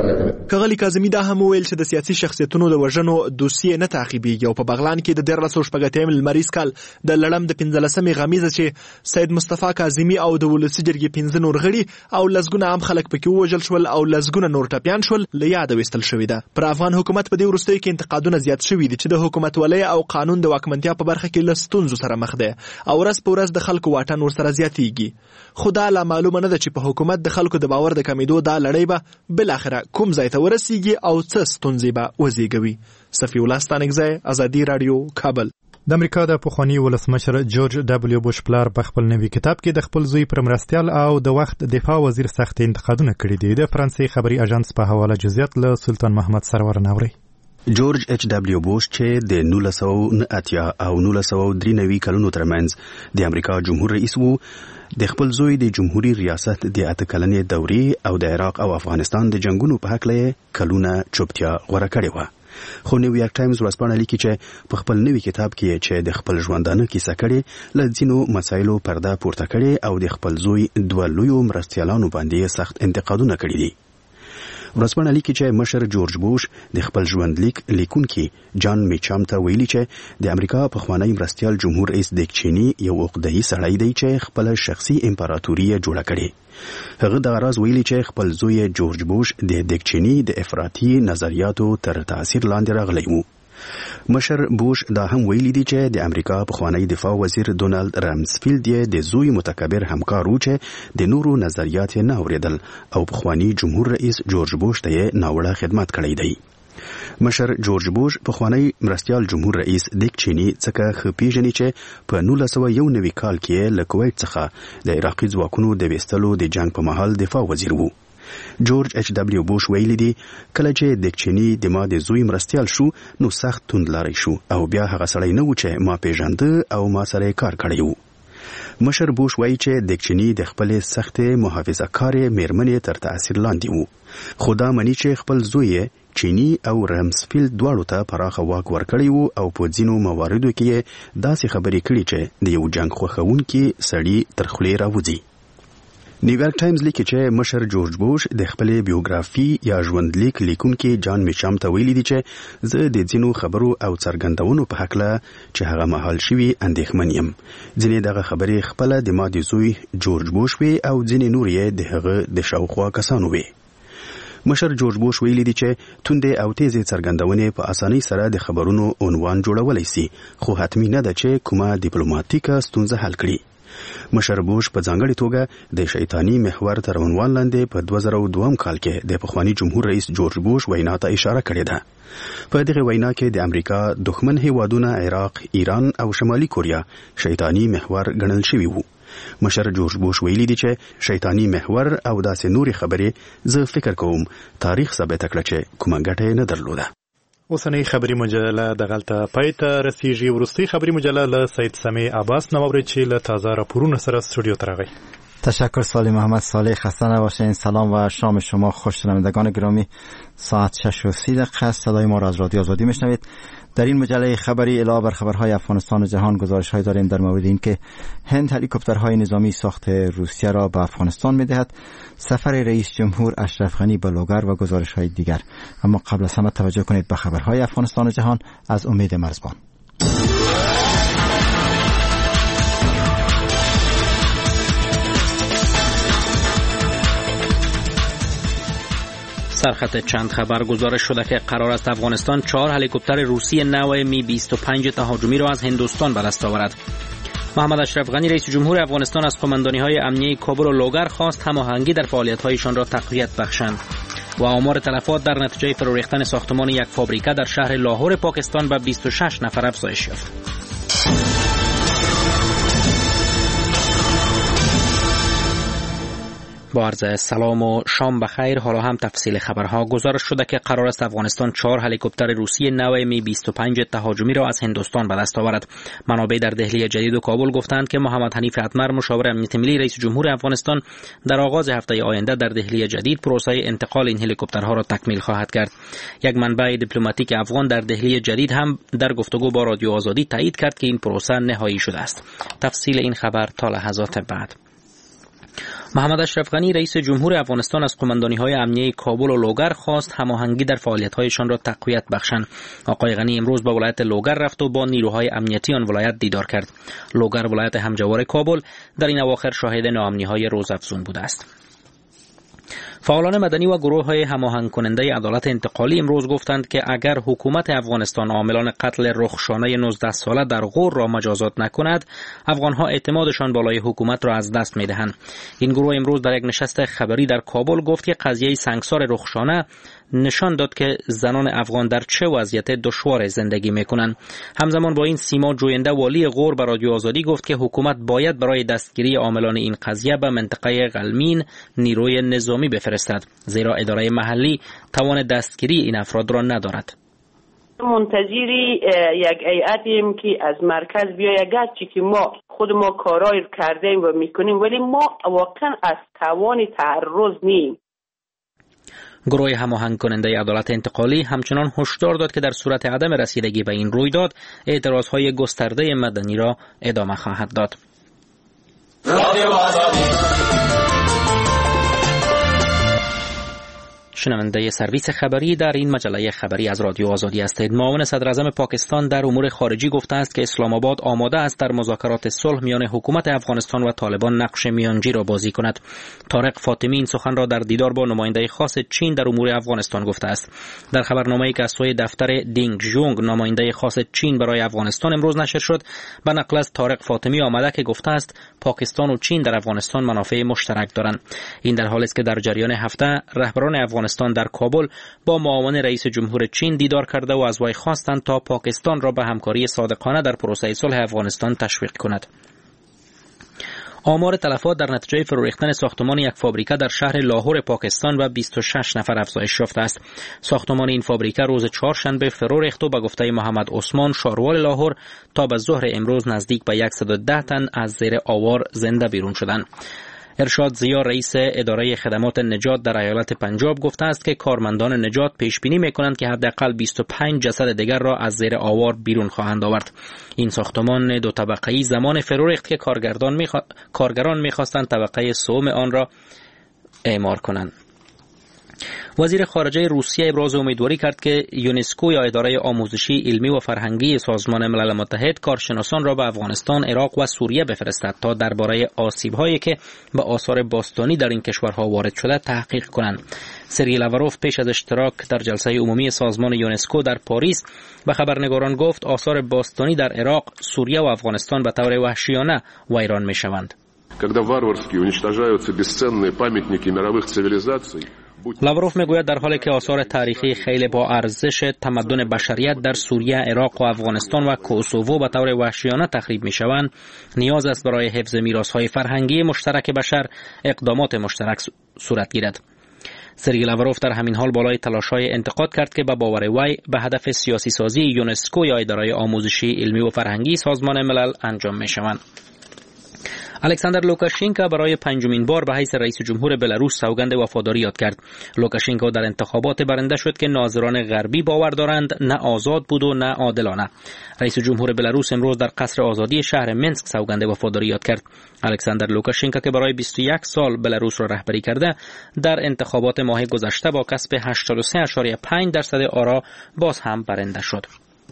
ښاغلي کاظمي دا هم وویل چې د سیاسي شخصیتونو د وژنو دوسیې نه تعقیبېږي او په بغلان کې د 1460 لمریز کال د لړم د 15مې غمیزه چې سید مصطفی کاظمي او د ولسي جرګې 15 نور غړي او لسګونه عام خلک پکې ووژل شول او لسګونه نور ټپیان شول له یاده ویستل شوې ده. پر افغان حکومت په دې وروستیو کې انتقادونه زیات شوي دي چې د حکومتولۍ او قانون د واکمنتیا په برخه کې له ستونزو سره مخ دی او ورځ په ورځ د خلکو واټن ورسره زیاتېږي. خو دا لا معلومه نه ده چې په حکومت د خلکو د باور د کمېدو دا لړۍ به بالاخره کوم ځای ته ورسیږي او څه ستونزې به وزېږوي. صفي الله ستانکزی، ازادي راډیو، کابل. د امریکا د پخواني ولسمشر جورج دبلیو بوش پلار په خپل نوي کتاب کې د خپل زوی پر مرستیال او د وخت دفاع وزیر سخت انتقادونه کړي دي. د فرانسې خبري اژانس په حواله جزئیات له سلطان محمد سرور ناوري. جورج ایچ دبلیو بوش چې د 1980 او 1993 کلونو ترمنځ د امریکا جمهور رئیس وو د خپل زوی د جمهوریت ریاست د 8 کلنې دورې او د عراق او افغانستان د جنگونو په حق له کلونه چوپتیا غوړه کړې و. خو نیویارک ټایمز ورځپاڼه لیکي چې په خپل نوي کتاب کې چې د خپل ژوندانه کیسه کړي له ځینو مسایلو پرده پورته کړي او د خپل زوی دوه لویو مرستیالانو باندې سخت انتقادونه کړي دي. ورځپاڼه لیکي چې مشر جورج بوش د خپل ژوندلیک لیکونکي جان میچام ته ویلي چې د امریکا پخوانی مرستیال جمهور رئیس دیک چینی یو عقده‌ای سړی دی چې خپل شخصي امپراتوري جوړه کړي. هغه د راز ویلي چې خپل زوی جورج بوش د دیک چینی د افراطي نظریاتو تر تاثیر لاندې راغلی وو. مشر بوش دا هم ویلي دي چې د امریکا پخوانی دفاع وزیر ډونالد رامسفیلد یې د زوی متکبر همکار و چې د نورو نظریات نه اوریدل او پخوانی جمهور رئیس جورج بوش ته ناوړه خدمت کړی دی. مشر جورج بوش پخوانی مرستیال جمهور رئیس دیک چینی څخه خپېژني چې په 1991 کال کې له کویت څخه د عراقي ځواکونو د وستلو د جنگ په مهال دفاع وزیر وو. جورج ایچ دبلیو بوش ویلي دي کله چې دیک چینی د ما د زوی مرستیال شو نو سخت توندلاري شو او بیا هغه سړی نه و چې ما پیژنده او ما سره کار کړی وو. مشر بوش وایي چې دیک چینی د خپل سخت محافظه‌کارې میرمنې تر تاثیر لاندې وو خو دا مني چې خپل زوی چینی او رامسفیلد دواړو ته پراخه واک ورکړی وو او په ځینو مواردو کې داسې خبرې کړي چې د یو جنگ خوښونکي سړي تر خولې راوځي. نیویارک ټایمز لیکي چې مشر جورج بوش د خپل بیوګرافي یا ژوندلیک لیکونکي جان میچام ته ویلي دي چې زه د ځینو خبرو او څرګندونو په حق له چې هغه مهال شوي اندېښمن یم. ځینې دغه خبرې خپله د ما د زوی جورج بوش وي او ځینې نور یې د هغه د شاوخوا کسانو وي. مشر جورج بوش ویلي دي چې توندې او تیزې څرګندونې په اسانۍ سره د خبرونو عنوان جوړولی سي خو حتمی نه ده چې کومه ډیپلوماټیکه ستونزه حل کړي. مشر بوش په ځانګړي توګه د شیطانی محور تر عنوان لاندې په 2002 کال کې د پخوانی جمهور رئیس جورج بوش وینا ته اشاره کړې ده. په دغه وینا کې د امریکا دښمن هیوادونه عراق، ایران او شمالي کوریا شیطانی محور ګڼل شوي وو. مشر جورج بوش ویلي دی چې شیطانی محور او داسې نورې خبرې زه فکر کوم تاریخ ثابت کړ چې کومه ګټه نه درلوده. اوسنۍ خبري مجله دغلته پای ته رسیږي. وروستۍ خبري مجله له سید سمیع عباس نووري چې له تازه راپورونو سره استودیو ته راغی. تشکر سالی محمد صالح. خسته نباشین. سلام و شام شما خوش شنوندگان گرامی. ساعت 6:30 صدای ما را از رادیو آزادی میشنوید. در این مجله خبری علاوه بر خبرهای افغانستان و جهان گزارش‌های داریم در مورد اینکه هند هلیکوپترهای نظامی ساخت روسیه را به افغانستان می‌دهد، سفر رئیس جمهور اشرف غنی به لوگر و گزارش‌های دیگر. اما قبل از همه توجه کنید به خبرهای افغانستان و جهان از امید مرزبان. سرخط چند خبر گزارش شده که قرار است افغانستان 4 هلیکوپتر روسی نوع می 25 تهاجمی را از هندوستان به دست آورد. محمد اشرف غنی رئیس جمهور افغانستان از قماندانی‌های امنیه کابل و لوگر خواست هماهنگی در فعالیت‌هایشان را تقویت بخشند. و آمار تلفات در نتیجه فرو ریختن ساختمان یک فابریکه در شهر لاهور پاکستان به 26 نفر افزایش یافت. با عرض سلام و شام بخیر. حالا هم تفصیل خبرها. گزارش شده که قرار است افغانستان 4 هلیکوپتر روسی نوع می 25 تهاجمی را از هندوستان به دست آورد. منابع در دهلی جدید و کابل گفتند که محمد حنیف اتمر مشاور امنیت ملی رئیس جمهور افغانستان در آغاز هفته آینده در دهلی جدید پروسه انتقال این هلیکوپترها را تکمیل خواهد کرد. یک منبع دیپلماتیک افغان در دهلی جدید هم در گفتگو با رادیو آزادی تایید کرد که این پروسه نهایی شده است. تفصیل این خبر تا لحظات بعد. محمد اشرف غنی رئیس جمهور افغانستان از قماندانی‌های امنیه کابل و لوگر خواست هماهنگی در فعالیت‌هایشان را تقویت بخشند. آقای غنی امروز به ولایت لوگر رفت و با نیروهای امنیتی آن ولایت دیدار کرد. لوگر ولایت همجوار کابل در این اواخر شاهد ناامنی‌های روزافزون بوده است. فعالان مدنی و گروه‌های هماهنگ کننده عدالت انتقالی امروز گفتند که اگر حکومت افغانستان عاملان قتل رخشانه 19 ساله در غور را مجازات نکند، افغان‌ها اعتمادشان بالای حکومت را از دست می‌دهند. این گروه امروز در یک نشست خبری در کابل گفت که قضیه سنگسار رخشانه نشان داد که زنان افغان در چه وضعیت دشوار زندگی میکنند. همزمان با این سیما جوینده والی غور به رادیو آزادی گفت که حکومت باید برای دستگیری عاملان این قضیه به منطقه غلمین نیروی نظامی بفرستد، زیرا اداره محلی توان دستگیری این افراد را ندارد. منتظری یک هیئتیم که از مرکز بیاید، گرچه که ما خود ما کارایی کردیم و میکنیم ولی ما واقعا از توان تعرض نیم. گروه هماهنگ کننده عدالت انتقالی همچنان هشدار داد که در صورت عدم رسیدگی به این رویداد اعتراضهای گسترده مدنی را ادامه خواهد داد. شنونده سرویس خبری در این مجله خبری از رادیو آزادی هستید. معاون صدر اعظم پاکستان در امور خارجی گفته است که اسلام آباد آماده است در مذاکرات صلح میان حکومت افغانستان و طالبان نقش میانجی را بازی کند. طارق فاطمی این سخن را در دیدار با نماینده خاص چین در امور افغانستان گفته است. در خبرنامه‌ای که از سوی دفتر دینگ ژونگ نماینده خاص چین برای افغانستان امروز نشر شد، به نقل از طارق فاطمی آمده که گفته است پاکستان و چین در افغانستان منافع مشترک دارند. این در حالی است که در جریان هفته رهبران افغانستان در کابل با معاون رئیس جمهور چین دیدار کرده و از وی خواستند تا پاکستان را به همکاری صادقانه در پروسه صلح افغانستان تشویق کند. آمار تلفات در نتیجه فرو ریختن ساختمان یک فابریکه در شهر لاهور پاکستان به 26 نفر افزایش یافته است. ساختمان این فابریکه روز چهارشنبه فرو ریخت و به گفته محمد عثمان شاروال لاهور تا به ظهر امروز نزدیک به 110 تن از زیر آوار زنده بیرون شدند. ارشاد زیا رئیس اداره خدمات نجات در ایالت پنجاب گفته است که کارمندان نجات پیش بینی می‌کنند که حداقل 25 جسد دیگر را از زیر آوار بیرون خواهند آورد. این ساختمان دو طبقه‌ای زمان فرو ریخت که کارگران می‌خواستند طبقه سوم آن را اعمار کنند. وزیر خارجه روسیه ابراز امیدواری کرد که یونسکو یا اداره آموزشی علمی و فرهنگی سازمان ملل متحد کارشناسان را به افغانستان، عراق و سوریه بفرستد تا درباره آسیب‌هایی که به آثار باستانی در این کشورها وارد شده تحقیق کنند. سرگئی لاوروف پیش از اشتراک در جلسه عمومی سازمان یونسکو در پاریس به خبرنگاران گفت آثار باستانی در عراق، سوریه و افغانستان به طور وحشیانه ویران می‌شوند. Когда варварски уничтожаются бесценные памятники мировых цивилизаций. لاوروف میگوید در حالی که آثار تاریخی خیلی با ارزش تمدن بشریت در سوریه، عراق و افغانستان و کوسوو به طور وحشیانه تخریب میشوند، نیاز است برای حفظ میراث‌های فرهنگی مشترک بشر اقدامات مشترک صورت گیرد. سرگئی لاوروف در همین حال بالای تلاش‌های انتقاد کرد که به باور وی به هدف سیاسی سازی یونسکو یا اداره آموزشی علمی و فرهنگی سازمان ملل انجام میشوند. الکساندر لوکاشنکو برای پنجمین بار به حیث رئیس جمهور بلاروس سوگند وفاداری یاد کرد. لوکاشنکو در انتخابات برنده شد که ناظران غربی باور دارند نه آزاد بود و نه عادلانه. رئیس جمهور بلاروس امروز در قصر آزادی شهر منسک سوگند وفاداری یاد کرد. الکساندر لوکاشنکو که برای 21 سال بلاروس را رهبری کرده، در انتخابات ماه گذشته با کسب 83.5% آرا باز هم برنده شد.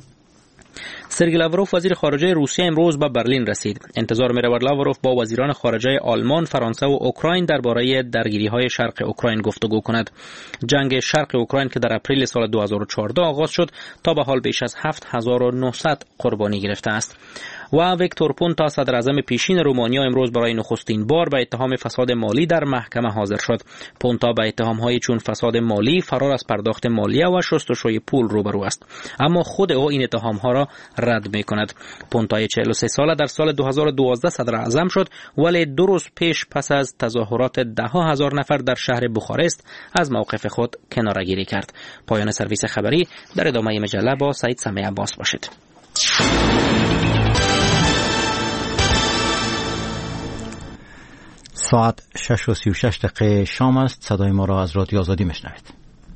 سرگئی لاوروف وزیر خارجه روسیه امروز به برلین رسید. انتظار می‌رود لاوروف با وزیران خارجه آلمان، فرانسه و اوکراین درباره درگیری‌های شرق اوکراین گفتگو کند. جنگ شرق اوکراین که در اپریل سال 2014 آغاز شد تا به حال بیش از 7900 قربانی گرفته است. و ویکتور پونتا صدر اعظم پیشین رومانیا امروز برای نخستین بار به اتهام فساد مالی در محکمه حاضر شد. پونتا به اتهام‌های چون فساد مالی، فرار از پرداخت مالیه و شستشوی پول روبرو است، اما خود او این اتهام‌ها را رد می‌کند. پونتا 43 ساله در سال 2012 صدر اعظم شد، ولی 2 روز پیش پس از تظاهرات 10,000 نفر در شهر بخارست از موقف خود کناره‌گیری کرد. پایان سرویس خبری. در ادامه مجله با سعید سمیع عباس باشید. ساعت 6:36 شام است. صدای ما را از رادیو آزادی میشنوید.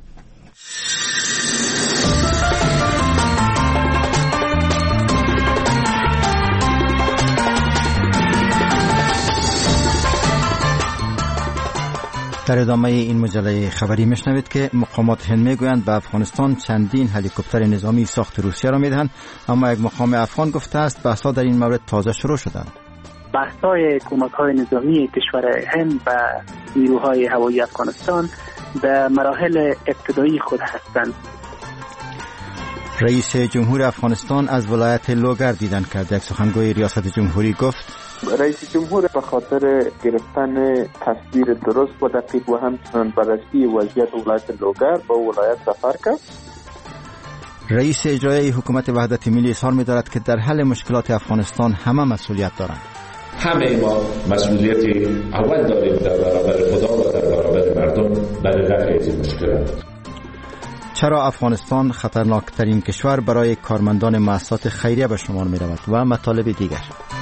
در ادامه این مجله خبری میشنوید که مقامات هند میگویند به افغانستان چندین هلیکوپتر نظامی ساخت روسیه را میدهند، اما یک مقام افغان گفته است بحث‌ها در این مورد تازه شروع شدند. بحث‌های کمک‌های نظامی کشور هند و نیروهای هوایی افغانستان به مراحل ابتدایی خود هستند. رئیس جمهور افغانستان از ولایت لوگر دیدن کرد. یک سخنگوی ریاست جمهوری گفت رئیس جمهور به خاطر گرفتن تصویر درست و دقیق و همچنین بررسی وضعیت ولایت لوگر با ولایت سفر کرد. رئیس اجرایی حکومت وحدت ملی اظهار می‌دارد که در حل مشکلات افغانستان همه مسئولیت دارند. همه ما مسئولیتی اول داریم در برابر خدا و در برابر مردم برای رفع این مشکلات. چرا افغانستان خطرناکترین کشور برای کارمندان مؤسسات خیریه به شمار می رود و مطالب دیگر.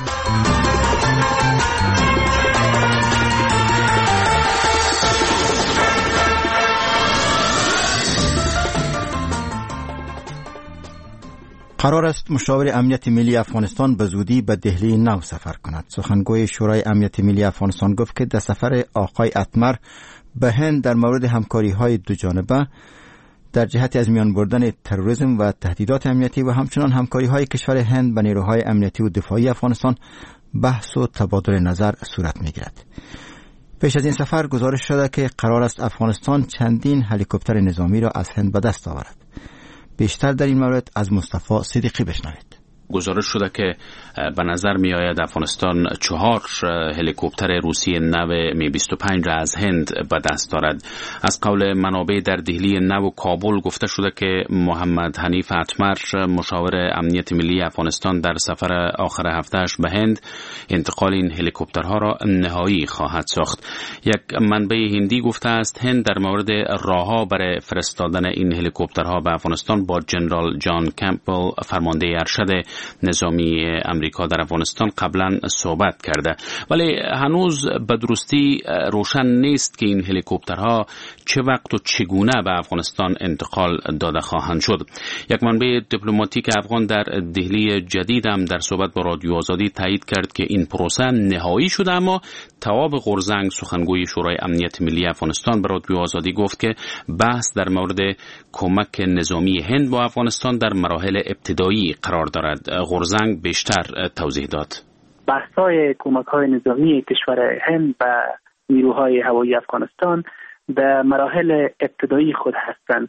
قرار است مشاور امنیت ملی افغانستان به زودی به دهلی نو سفر کند. سخنگوی شورای امنیت ملی افغانستان گفت که در سفر آقای اتمر به هند در مورد همکاری‌های دوجانبه در جهت از میان بردن تروریسم و تهدیدات امنیتی و همچنان همکاری‌های کشور هند با نیروهای امنیتی و دفاعی افغانستان بحث و تبادل نظر صورت می‌گیرد. پیش از این سفر گزارش شده که قرار است افغانستان چندین هلیکوپتر نظامی را از هند به دست آورد. بیشتر در این مورد از مصطفی صدیقی بشنوید. گزارش شده که به نظر می آید افغانستان 4 هلیکوپتر روسی نو می 25 را از هند به دست دارد. از قول منابع در دهلی نو کابل گفته شده که محمد حنیف اتمر مشاور امنیت ملی افغانستان در سفر آخر هفتهش به هند انتقال این هلیکوپترها را نهایی خواهد ساخت. یک منبع هندی گفته است هند در مورد راهها برای فرستادن این هلیکوپترها به افغانستان با جنرال جان کمپبل فرمانده ارشد نظامی امریکا در افغانستان قبلا صحبت کرده، ولی هنوز به درستی روشن نیست که این هلیکوپترها چه وقت و چگونه به افغانستان انتقال داده خواهند شد. یک منبع دیپلماتیک افغان در دهلی جدید هم در صحبت با رادیو آزادی تایید کرد که این پروسه نهایی شده، اما تواب غرزنگ سخنگوی شورای امنیت ملی افغانستان به رادیو آزادی گفت که بحث در مورد کمک نظامی هند با افغانستان در مراحل ابتدایی قرار دارد. غرزنگ بیشتر توضیح داد. بحث‌های کمک‌های نظامی کشور هند به نیروهای هوایی افغانستان در مراحل ابتدایی خود هستند.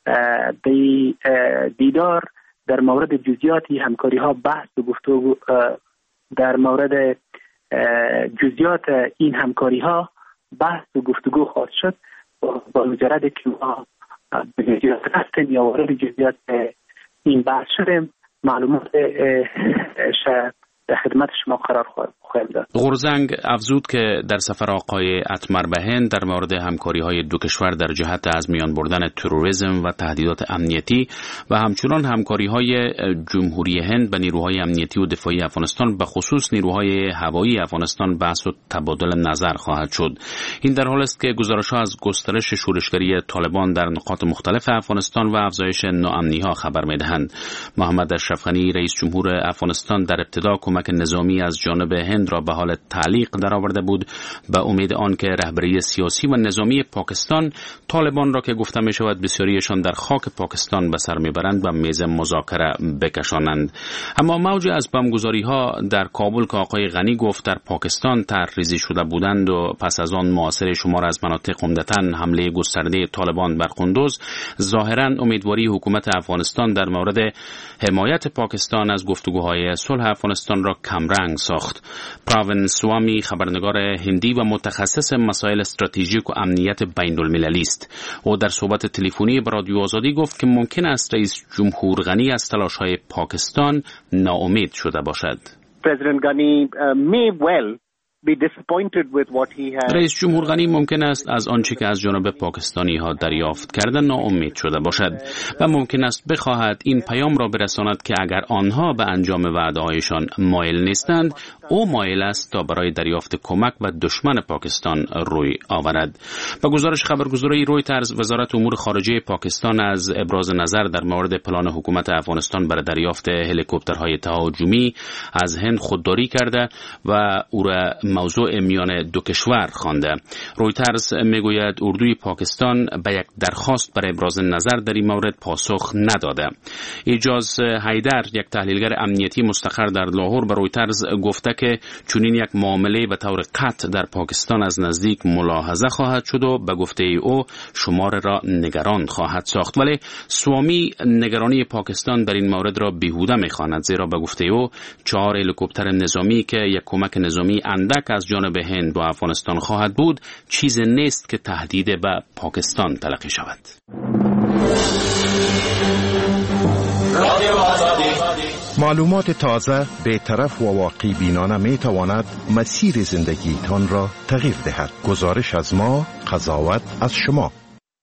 دیدار در مورد جزئیاتی همکاری‌ها بحث و گفتگو در مورد جزئیات این همکاری‌ها بحث و گفتگو خواهد شد با مجرد که ما به جزئیات رفتیم یا وارد جزئیات این بحث شدیم معلومات در خدمت شما قرار خواهیم داد. غرزنگ افزود که در سفر آقای اتمر به هند در مورد همکاری‌های دو کشور در جهت از میان بردن تروریسم و تهدیدات امنیتی و همچنان همکاری‌های جمهوری هند به نیروهای امنیتی و دفاعی افغانستان به خصوص نیروهای هوایی افغانستان بحث و تبادل نظر خواهد شد. این در حالی است که گزارش‌ها از گسترش شورشگری طالبان در نقاط مختلف افغانستان و افزایش ناامنی‌ها خبر می‌دهند. محمد اشرف غنی رئیس جمهور افغانستان در ابتدا کمک نظامی از جانب هند را به حال تعلیق درآورده بود به امید آنکه رهبری سیاسی و نظامی پاکستان طالبان را که گفته می شود بسیاریشان در خاک پاکستان به سر میبرند به میز مذاکره بکشانند. اما موج از بمبگذاری ها در کابل که آقای غنی گفت در پاکستان طرحریزی شده بودند و پس از آن محاصره شمار از مناطق عمدتاً حمله گسترده طالبان بر قندوز، ظاهراً امیدواری حکومت افغانستان در مورد حمایت پاکستان از گفتگوهای صلح افغانستان را کمرنگ ساخت. پراون سوامی خبرنگار هندی و متخصص مسائل استراتژیک و امنیت بین‌المللی است. او در صحبت تلفنی با رادیو آزادی گفت که ممکن است رئیس جمهور غنی از تلاش‌های پاکستان ناامید شده باشد. President Ghani may well be disappointed with what he has. رئیس جمهور غنی ممکن است از آنچه که از جانب پاکستانی ها دریافت کردن ناامید شده باشد و ممکن است بخواهد این پیام را برساند که اگر آنها به انجام وعده‌هایشان مایل نیستند، او مایل است تا برای دریافت کمک و دشمن پاکستان روی آورد. با گزارش خبرگزاری رویترز، وزارت امور خارجه پاکستان از ابراز نظر در مورد پلان حکومت افغانستان برای دریافت هلیکوپترهای تهاجمی از هند خودداری کرده و او را موضوع میان دو کشور خوانده. رویترز میگوید اردوی پاکستان به یک درخواست برای ابراز نظر در این مورد پاسخ نداده. اجاز حیدر، یک تحلیلگر امنیتی مستقر در لاهور، به رویترز گفته که چنین یک معامله به طور قطع در پاکستان از نزدیک ملاحظه خواهد شد و به گفته او شمار را نگران خواهد ساخت. ولی سوامی نگرانی پاکستان در این مورد را بیهوده می‌خواند، زیرا به گفته او 4 هلیکوپتر نظامی که یک کمک نظامی اندک از جانب هند و افغانستان خواهد بود چیز نیست که تهدید به پاکستان تلقی شود. معلومات تازه، بی‌طرف و واقع بینانه می تواند مسیر زندگیتان را تغییر دهد. گزارش از ما، قضاوت از شما.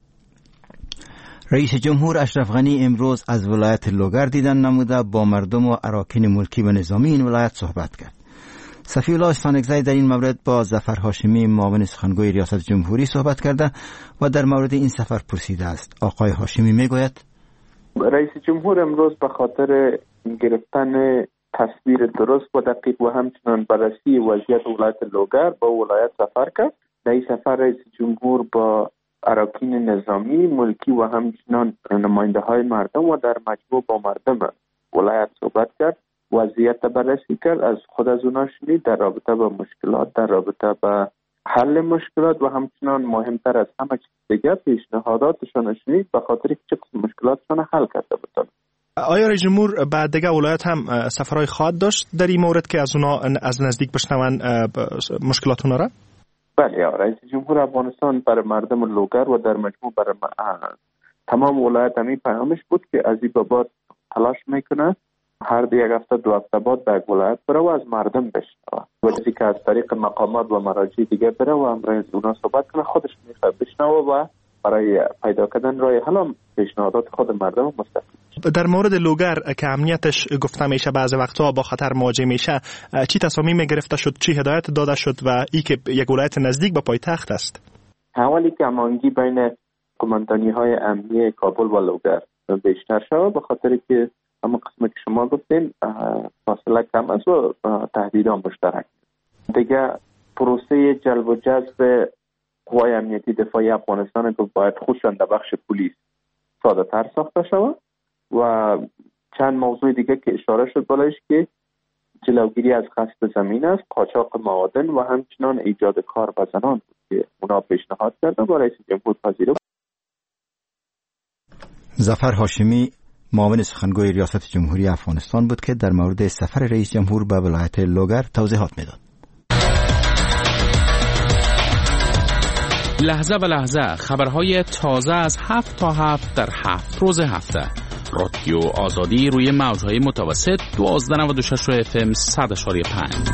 رئیس جمهور اشرف غنی امروز از ولایت لوگر دیدن نموده با مردم و اراکین ملکی و نظامی این ولایت صحبت کرد. صفی الله استانکزی در این مورد با ظفر هاشمی معاون سخنگوی ریاست جمهوری صحبت کرده و در مورد این سفر پرسیده است. آقای هاشمی میگوید رئیس جمهور امروز به خاطر گرفتن تصویر درست و دقیق و همچنان بررسی وضعیت ولایت لوگر با ولایت سفر کرد. در این سفر رئیس جمهور با اراکین نظامی، ملکی و همچنان نماینده های مردم و در مجموع با مردم ولایت صحبت کرد، وضعیت بررسی کرد، از خود از اونا شنید در رابطه با مشکلات، در رابطه با حل مشکلات و همچنان مهمتر از همه چیز دیگه پیشنهاداتشان شنید به خاطر که چه قسم مشکلاتشان حل کرده بودند. آیا رئیس جمهور بعد دیگه ولایت هم سفرهای خواهد داشت در این مورد که از اونا از نزدیک بشنون مشکلات اونا را؟ بله، رئیس جمهور افغانستان برای مردم لوگر و در مجموع برای تمام ولایت همین پیامش بود که از این بابت تلاش میکنه هر یک هفته 2 هفته بعد به ولایت بره و از مردم بشنوه و چیزی که از طریق مقامات و مراجع دیگه بره و امروز اونا صحبت کنه خودش میخواد بشنوه و برای پیدا کردن راه حل پیشنهادات خود مردم مستقیم. در مورد لوگر که امنیتش گفته میشه بعضی وقتا با خطر مواجه میشه، چی تصامیمی گرفته شد، چی هدایت داده شد و ای که یک ولایت نزدیک به پایتخت است؟ حوالی که هماهنگی بین کماندانی های امنیه کابل و لوگر بیشتر شد، به خاطر که همون قسمی که شما گفتین فاصله کم است و تهدیدان مشترک. دیگه پروسه جلب و جذب قوای امنیتی دفاعی افغانستان که باید خصوصا در بخش پلیس ساده تر ساخته شود و چند موضوع دیگه که اشاره شد بالایش که جلوگیری از غصب زمین است، قاچاق معادن و همچنان ایجاد کار به زنان بود که اونا پیشنهاد کرده با رئیس جمهور پذیرفت. ظفر هاشمی معاون سخنگوی ریاست جمهوری افغانستان بود که در مورد سفر رئیس جمهور به ولایت لوگر توضیحات میداد. لحظه به لحظه خبرهای تازه از 7 تا 7 در 7 روز هفته. رادیو آزادی روی موجهای متوسط 1296 FM 100.5.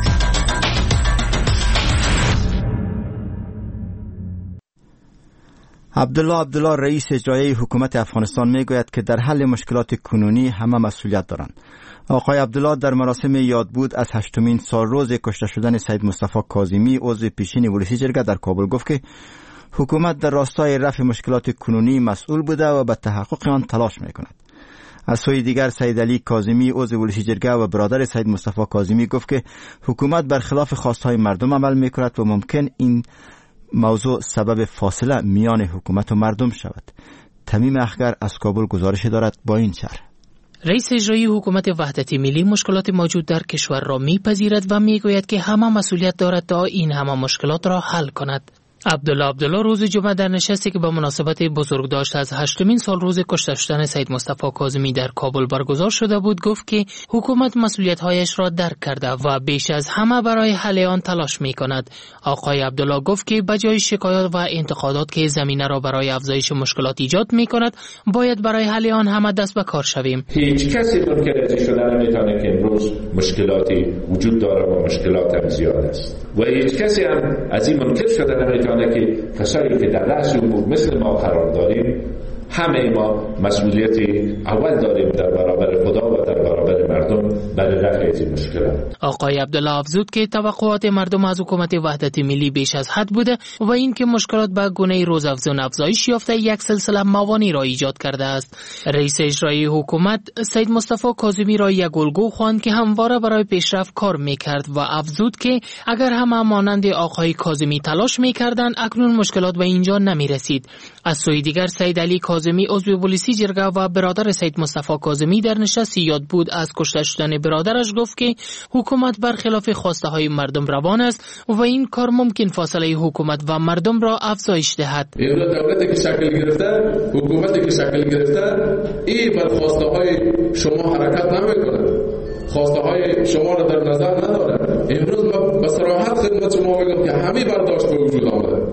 عبدالله رئیس اجرایی حکومت افغانستان میگوید که در حل مشکلات کنونی همه مسئولیت دارند. آقای عبدالله در مراسم یادبود از 8مین سالروز کشته شدن سید مصطفی کاظمی عضو پیشین ولسی جرگه در کابل گفت که حکومت در راستای رفع مشکلات کنونی مسئول بوده و به تحقق آن تلاش میکند. از سوی دیگر سید علی کاظمی عضو ولسی جرگه و برادر سید مصطفی کاظمی گفت که حکومت برخلاف خواستهای مردم عمل میکند و ممکن این موضوع سبب فاصله میان حکومت و مردم شود. تمیم اخگر از کابل گزارش دارد با این شرح. رئیس اجرایی حکومت وحدت ملی مشکلات موجود در کشور را میپذیرد و میگوید که همه مسئولیت دارد تا این همه مشکلات را حل کند. عبدالله روز جمعه در نشستی که به مناسبت بزرگداشت از 8مین سالروز کشته شدن سید مصطفی کاظمی در کابل برگزار شده بود گفت که حکومت مسئولیت‌هایش را درک کرده و بیش از همه برای حل آن تلاش می‌کند. آقای عبدالله گفت که بجای شکایات و انتقادات که زمینه را برای افزایش مشکلات ایجاد می‌کند، باید برای حل آن همه دست به کار شویم. هیچ کسی منکر شدن نمی‌تونه که امروز مشکلاتی وجود داره و مشکلات هم زیاد است و هیچ کسی هم از این منکر شدن نمی‌تونه که کسایی که در رأس امور مثل ما قرار داریم همه ما مسئولیتی اول داریم در برابر خدا و در برابر مردم برای رفع این مشکلات. آقای عبدالله افزود که توقعات مردم از حکومت وحدت ملی بیش از حد بوده و این که مشکلات به گونه روزافزون افزایش یافته یک سلسله موانع را ایجاد کرده است. رئیس اجرایی حکومت سید مصطفی کاظمی را یک الگو خواند که همواره برای پیشرفت کار میکرد و افزود که اگر همه مانند آقای کاظمی تلاش میکردند اکنون مشکلات به اینجا نمیرسید. از سوی دیگر سید علی کاظمی عضو ولسی جرگه و برادر سید مصطفی کاظمی در نشست یادبود از کشته شدن برادرش گفت که حکومت برخلاف خواسته های مردم روان است و این کار ممکن فاصله حکومت و مردم را افزایش دهد. این دولتی که شکل گرفته، حکومتی که شکل گرفته، این بر خواسته های شما حرکت نمیکنه، خواسته های شما را در نظر نداره. امروز من به صراحت خدمت شما میگم که همین برداشت به وجود آمده.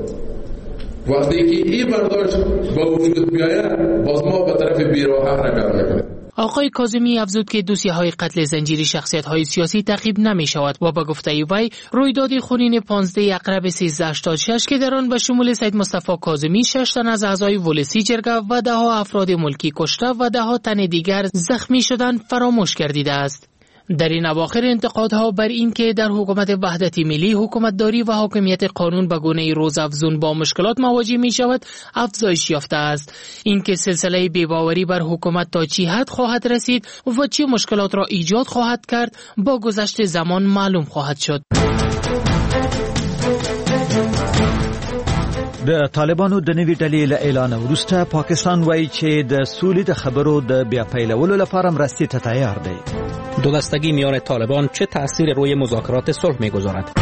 وقتی که این برداشت به وجود بیاید باز ما به طرف بیراه حرکت میکنیم. آقای کاظمی افزود که دوسیه‌های قتل زنجیری شخصیت‌های سیاسی تعقیب نمی‌شود و به گفته وی رویداد خونین 15 اقرب 1386 که در آن به شمول سید مصطفی کاظمی 6 تن از اعضای ولسی جرگه و 10 افراد ملکی کشته و 10 تن دیگر زخمی شدند فراموش گردیده است. در این اواخر انتقادها بر این که در حکومت وحدت ملی حکومتداری و حاکمیت قانون به گونه روزافزون با مشکلات مواجه می شود افزایش یافته است. این که سلسله بی‌باوری بر حکومت تا چه حد خواهد رسید و چه مشکلات را ایجاد خواهد کرد با گذشت زمان معلوم خواهد شد. د طالبانو د نوي ډلې له اعلان وروسته پاکستان وایي چې د سولې د خبرو د بیا پیلولو لپاره مرستې ته تیار دی. دو دستگی میان طالبان چه تأثیر روی مذاکرات صلح می‌گذارد؟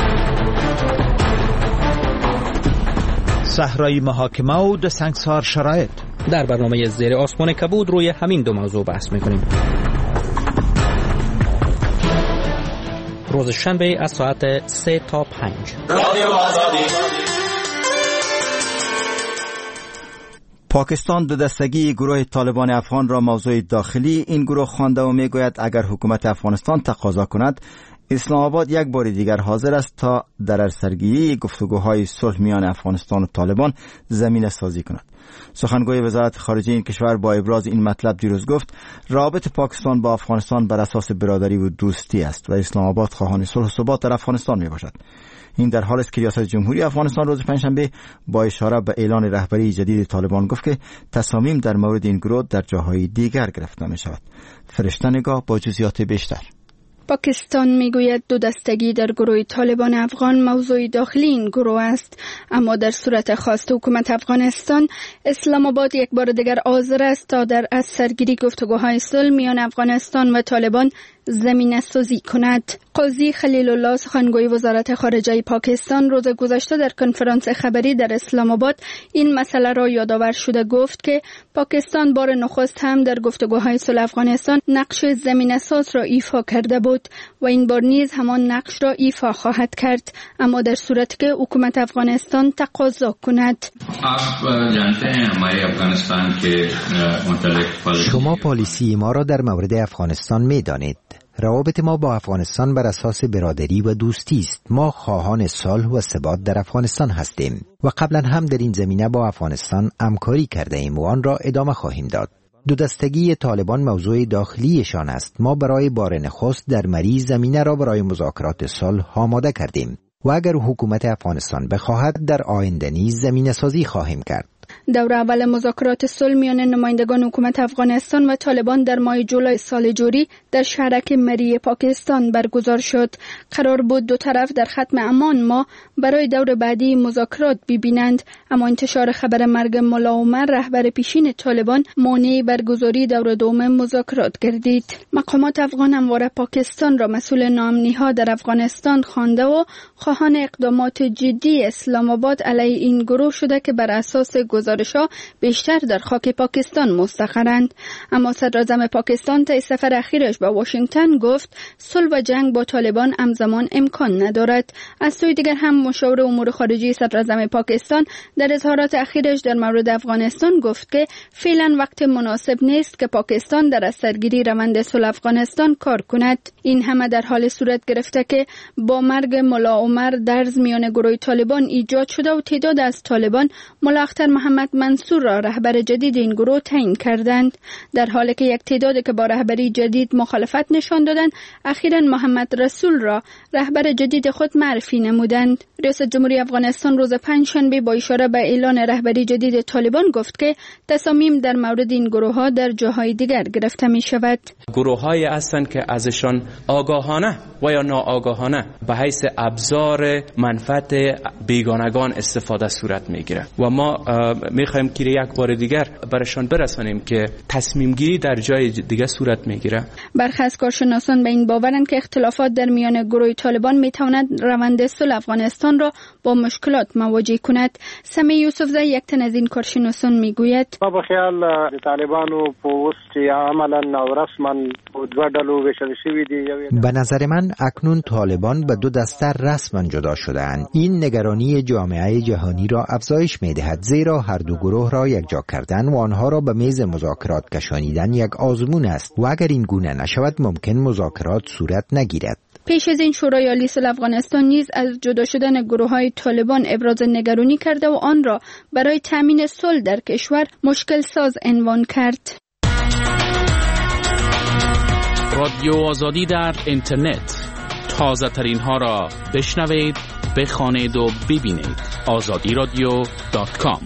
صحرای محاکمه و د سنگسار شرایط. در برنامه زیر آسمان کبود روی همین دو موضوع بحث می‌کنیم. روز شنبه از ساعت 3 تا 5. رادیو آزادی. پاکستان دو دستگی گروه طالبان افغان را موضوع داخلی این گروه خوانده و میگوید اگر حکومت افغانستان تقاضا کند اسلام آباد یک بار دیگر حاضر است تا در سرگیری گفتگوهای صلح میان افغانستان و طالبان زمینه سازی کند. سخنگوی وزارت خارجه این کشور با ابراز این مطلب دیروز گفت رابطه پاکستان با افغانستان بر اساس برادری و دوستی است و اسلام آباد خواهان صلح و ثبات در افغانستان می باشد. این در حالی است که ریاست جمهوری افغانستان روز پنجشنبه با اشاره به اعلان رهبری جدید طالبان گفت که تصامیم در مورد این گروه در جاهای دیگر گرفته می شود. فرشته نگاه با جزئیات بیشتر. پاکستان میگوید دو دستگی در گروه طالبان افغان موضوع داخلی این گروه است، اما در صورت خواست حکومت افغانستان اسلام آباد یک بار دیگر حاضر است تا در از سرگیری گفتگوهای صلح میان افغانستان و طالبان زمینه سازی کند. قاضی خلیل الله سخنگوی وزارت خارجه پاکستان روز گذشته در کنفرانس خبری در اسلام آباد این مسئله را یادآور شده گفت که پاکستان بار نخست هم در گفتگوهای صلح افغانستان نقش زمینه ساز را ایفا کرده بود و این بار نیز همان نقش را ایفا خواهد کرد، اما در صورتی که حکومت افغانستان تقاضا کند. شما پالیسی ما را در مورد افغانستان می‌دانید. روابط ما با افغانستان بر اساس برادری و دوستی است. ما خواهان صلح و ثبات در افغانستان هستیم و قبلا هم در این زمینه با افغانستان همکاری کرده ایم و آن را ادامه خواهیم داد. دو دستگی طالبان موضوع داخلیشان است. ما برای بار نخست در مری زمینه را برای مذاکرات صلح آماده کردیم و اگر حکومت افغانستان بخواهد در آینده نیز زمینه سازی خواهیم کرد. دور اول مذاکرات صلح میان نمایندگان حکومت افغانستان و طالبان در ماه جولای سال جاری در شهرک مری پاکستان برگزار شد. قرار بود دو طرف در ختم امان ماه برای دور بعدی مذاکرات ببینند، اما انتشار خبر مرگ ملا عمر رهبر پیشین طالبان مانع برگزاری دور دوم مذاکرات گردید. مقامات افغان همواره پاکستان را مسئول ناامنی‌ها در افغانستان خوانده و خواهان اقدامات جدی اسلام آباد علیه این گروه شده که بر اساس گزارش‌ها بیشتر در خاک پاکستان مستقرند. اما صدراعظم پاکستان طی سفر اخیرش به واشنگتن گفت صلح و جنگ با طالبان همزمان امکان ندارد. از سوی دیگر هم مشاور امور خارجه صدراعظم پاکستان در اظهارات اخیرش در مورد افغانستان گفت که فعلا وقت مناسب نیست که پاکستان در سرگیری روند صلح افغانستان کار کند. این همه در حال صورت گرفته که با مرگ ملا عمر درز میان گروه طالبان ایجاد شده و تعداد از طالبان ملا اختر محمد منصور را رهبر جدید این گروه تعیین کردند، در حالی که یک تعدادی که با رهبری جدید مخالفت نشان دادند اخیراً محمد رسول را رهبر جدید خود معرفی نمودند. ریاست جمهوری افغانستان روز پنجشنبه با اشاره به اعلان رهبری جدید طالبان گفت که تصامیم در مورد این گروه‌ها در جاهای دیگر گرفته می شود. گروه‌هایی هستند که ازشان آگاهانه و یا ناآگاهانه به حیث ابزار منفعت بیگانگان استفاده صورت میگیره و ما میخوایم که یک بار دیگر برشان برسانیم که تصمیم گیری در جای دیگه صورت میگیره. برخی از کارشناسان به این باورند که اختلافات در میان گروه طالبان میتواند روند صلح افغانستان را با مشکلات مواجه کند. سمی یوسفزی یک تن از این کارشناسان میگوید ما به خیال طالبانو په اوس چې عملاً او رسما دوه ډلو ویشل شوي دي. به نظر من اکنون طالبان به دو دسته رسما جدا شده‌اند. این نگرانی جامعه جهانی را افزایش می‌دهد، زیرا هر دو گروه را یکجا کردن و آنها را به میز مذاکرات کشانیدن یک آزمون است و اگر این گونه نشود ممکن مذاکرات صورت نگیرد. پیش از این شورای عالی صلح افغانستان نیز از جدا شدن گروه‌های طالبان ابراز نگرانی کرده و آن را برای تامین صلح در کشور مشکل ساز عنوان کرد. رادیو آزادی در اینترنت، تازه ترین ها را بشنوید، بخوانید و ببینید. azadiradio.com.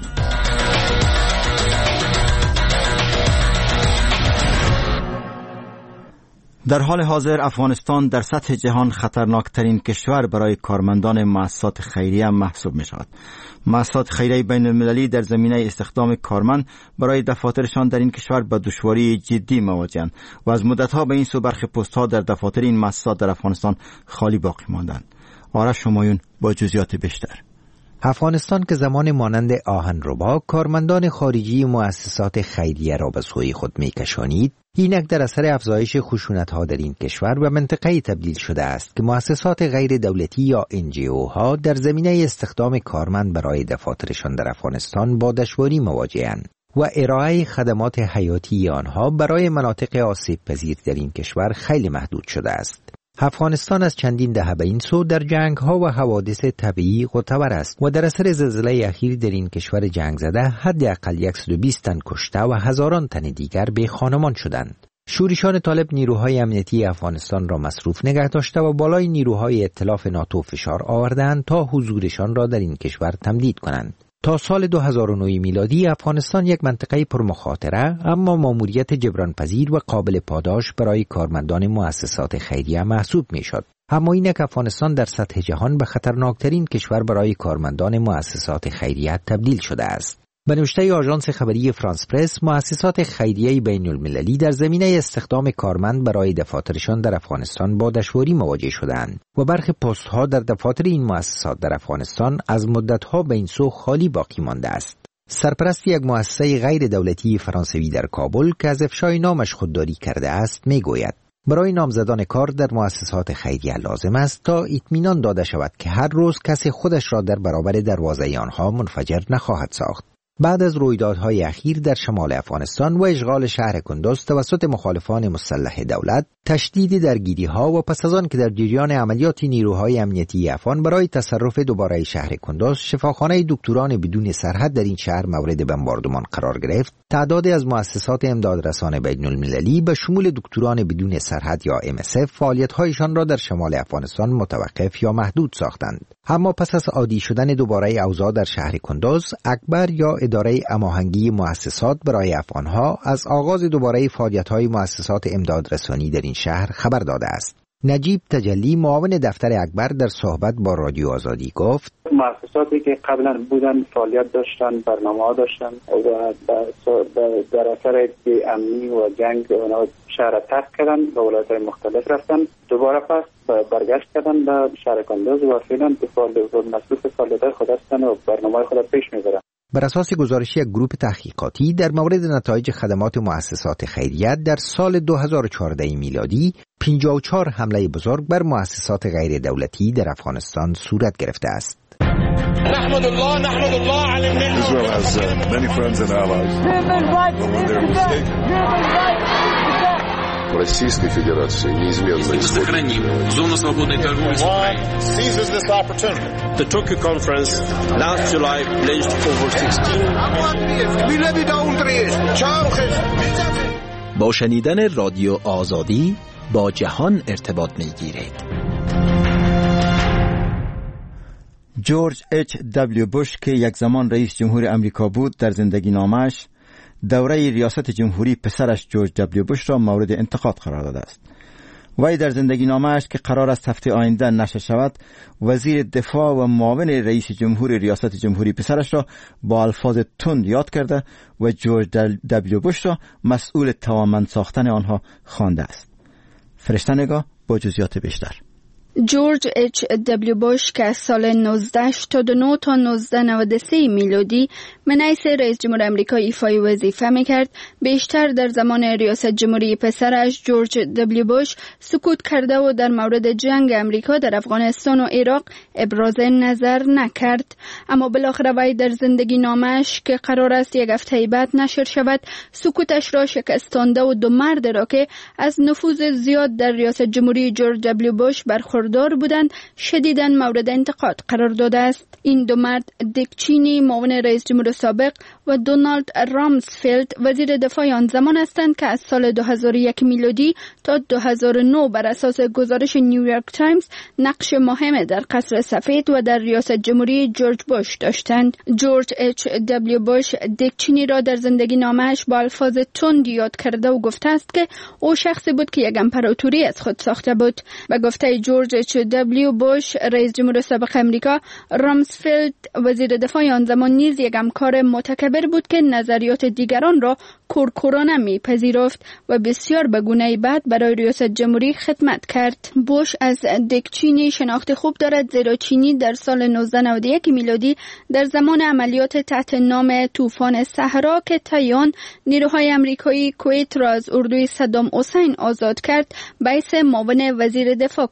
در حال حاضر افغانستان در سطح جهان خطرناکترین کشور برای کارمندان مؤسسات خیریه محسوب می شود. مؤسسات خیریه بین المللی در زمینه استخدام کارمند برای دفاترشان در این کشور به دشواری جدی مواجهند و از مدتها به این سو برخی پست‌ها در دفاتر این مؤسسات در افغانستان خالی باقی ماندند. آرش شمایون با جزئیات بیشتر. افغانستان که زمان مانند آهنربا کارمندان خارجی مؤسسات خیریه را به سوی خود می‌کشانید، اینک در اثر افزایش خشونت‌ها در این کشور به منطقه‌ای تبدیل شده است که مؤسسات غیر دولتی یا NGO ها در زمینه استخدام کارمند برای دفاترشان در افغانستان با دشواری مواجه‌اند و ارائه خدمات حیاتی آنها برای مناطق آسیب پذیر در این کشور خیلی محدود شده است. افغانستان از چندین دهه به این سو در جنگ‌ها و حوادث طبیعی معتبر است و در اثر زلزله اخیر در این کشور جنگ زده حداقل 120 تن کشته و هزاران تن دیگر به خانمان شدند. شورشان طالب نیروهای امنیتی افغانستان را مصروف نگه داشته و بالای نیروهای ائتلاف ناتو فشار آوردند تا حضورشان را در این کشور تمدید کنند. تا سال 2009 میلادی افغانستان یک منطقه پرمخاطره اما ماموریت جبرانپذیر و قابل پاداش برای کارمندان مؤسسات خیریه محسوب میشد. اما اینک افغانستان در سطح جهان به خطرناکترین کشور برای کارمندان مؤسسات خیریه تبدیل شده است. به نوشته آژانس خبری فرانس پرس، مؤسسات خیریه بین المللی در زمینه استخدام کارمند برای دفاترشان در افغانستان با دشواری مواجه شدند و برخی پست‌ها در دفاتر این مؤسسات در افغانستان از مدت‌ها به این سو خالی باقی مانده است. سرپرست یک مؤسسه غیر دولتی فرانسوی در کابل که از افشای نامش خودداری کرده است میگوید برای نامزدان کار در مؤسسات خیریه لازم است تا اطمینان داده شود که هر روز کسی خودش را در برابر دروازه آنها منفجر نخواهد ساخت. بعد از رویدادهای اخیر در شمال افغانستان و اشغال شهر کندوز توسط مخالفان مسلح دولت، تشدید درگیری‌ها و پس از آن که در جریان عملیات نیروهای امنیتی افغان برای تصرف دوباره شهر کندوز، شفاخانه دکتران بدون سرحد در این شهر مورد بمباردمان قرار گرفت، تعدادی از مؤسسات امدادرسان بین المللی به شمول دکتران بدون سرحد یا MSF فعالیت‌هایشان را در شمال افغانستان متوقف یا محدود ساختند. اما پس از عادی شدن دوباره اوضاع در شهر کندوز، اکبر یا اداره هماهنگی مؤسسات برای افغانها از آغاز دوباره فعالیت‌های مؤسسات امدادرسانی در این شهر خبر داده است. نجیب تجلی، معاون دفتر اکبر، در صحبت با رادیو آزادی گفت: مؤسساتی که قبلا بودن فعالیت داشتن، برنامه‌ها داشتن و در اثر امنی و جنگ اونها شهر ترک کردن و ولایت‌های مختلف رفتن، دوباره پس برگشت کردن به شهر کندوز و فعلا مصروف فعالیت‌های خود هستند و برنامه‌های خود پیش می‌برند. بر اساس گزارش یک گروه تحقیقاتی در مورد نتایج خدمات مؤسسات خیریه، در سال 2014 میلادی 54 حمله بزرگ بر مؤسسات غیر دولتی در افغانستان صورت گرفته است. نحمد الله علی Israel has many friends and allies. Российской Федерации неизменно сохраним зону свободной торговли с Украиной. Seizes this opportunity. The Tokyo conference last July pledged over 16 با شنیدن رادیو آزادی با جهان ارتباط می‌گیرید. جورج H.W. بوش که یک زمان رئیس جمهور امریکا بود، در زندگی نامش دوره ریاست جمهوری پسرش جورج دبلیو بوش را مورد انتقاد قرار داده است. وی در زندگی نامش که قرار است هفته آینده نشر شود، وزیر دفاع و معاون رئیس جمهور ریاست جمهوری پسرش را با الفاظ تند یاد کرده و جورج دبلیو بوش را مسئول توانمند ساختن آنها خوانده است. فرشته نگاه با جزئیات بیشتر. جورج H.W. بوش که از سال 1989 تا 1993 میلادی منیس رئیس جمهور آمریکا ایفای وظیفه میکرد، بیشتر در زمان ریاست جمهوری پسرش جورج دبلیو بوش سکوت کرده و در مورد جنگ آمریکا در افغانستان و عراق ابراز نظر نکرد. اما بالاخره وی در زندگی نامش که قرار است یک هفته بعد نشر شود، سکوتش را شکستانده و دو مرد را که از نفوذ زیاد در ریاست جمهوری جورج دبلیو بوش برخوردار بودند شدیداً مورد انتقاد قرار داده است. این دو مرد دیک چینی معاون رئیس جمهور سابق و دونالد رامسفیلد وزیر دفاع آن زمان هستند که از سال 2001 میلادی تا 2009 بر اساس گزارش نیویورک تایمز نقش مهم در قصر سفید و در ریاست جمهوری جورج بوش داشتند. جورج H.W. بوش دیک چینی را در زندگی نامش با الفاظ تند یاد کرده و گفته است که او شخصی بود که یک امپراتوری از خود ساخته بود. به گفته جورج H.W. بوش رئیس جمهور سابق امریکا، رامسفیلد وزیر دفاع آن زمان نیز یک همکار متکبر بود که نظریات دیگران را کورکورانه میپذیرفت و بسیار به گونه بد برای ریاست جمهوری خدمت کرد. بوش از دیک چینی شناخت خوب دارد، زیرا چینی در سال 1991 میلادی در زمان عملیات تحت نام طوفان صحرا که طی نیروهای امریکایی کویت را از اردوی صدام حسین آزاد کرد، باعث معاون وزیر دفاع کار میکرد.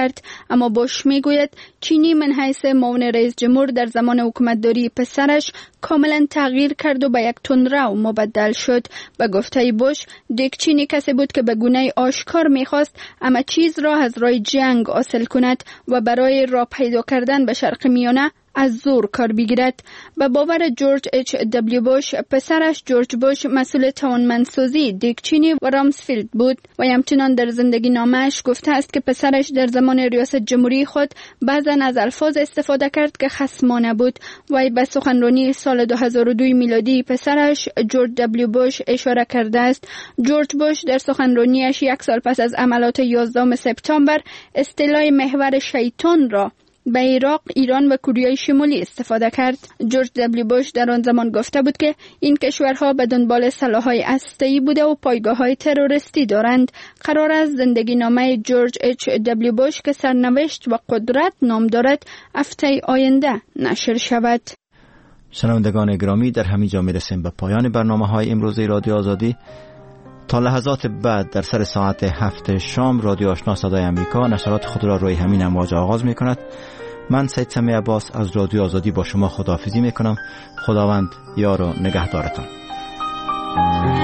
کرد، اما بوش میگوید چینی من حیث معاون رئیس جمهور در زمان حکومتداری پسرش کاملا تغییر کرد و به یک تندرو مبدل شد. به گفته بوش، دیک چینی کسی بود که به گونه آشکار میخواست همه چیز را از راه جنگ حاصل کند و برای راه پیدا کردن به شرق میانه از زور کار بگیرد. به باور جورج اچ دبلیو بوش، پسرش جورج بوش مسئول توانمندسازی دیک چینی و رامسفیلد بود و همچنان در زندگی نامه‌اش گفته است که پسرش در زمان ریاست جمهوری خود بعضا از الفاظ استفاده کرد که خصمانه بود. وی به سخنرانی سال 2002 میلادی پسرش جورج دبلیو بوش اشاره کرده است. جورج بوش در سخنرانیش یک سال پس از عملیات 11 سپتامبر اصطلاح محور شیطان را به عراق، ایران و کره شمالی استفاده کرد. جورج دبلیو بوش در آن زمان گفته بود که این کشورها به دنبال سلاح‌های هسته‌ای بوده و پایگاه‌های تروریستی دارند. قرار است زندگی نامه جورج اچ دبلیو بوش که سرنوشت و قدرت نام دارد هفته آینده نشر شود. شنوندگان گرامی، در همین جا میرسیم به پایان برنامه‌های امروزی رادیو آزادی. تا لحظات بعد در سر ساعت 7 شام رادیو آشنا صدای امریکا نشرات خود را روی همین امواج آغاز می کند. من سید سمی عباس از رادیو آزادی با شما خداحافظی می کنم. خداوند یار و نگهدارتان.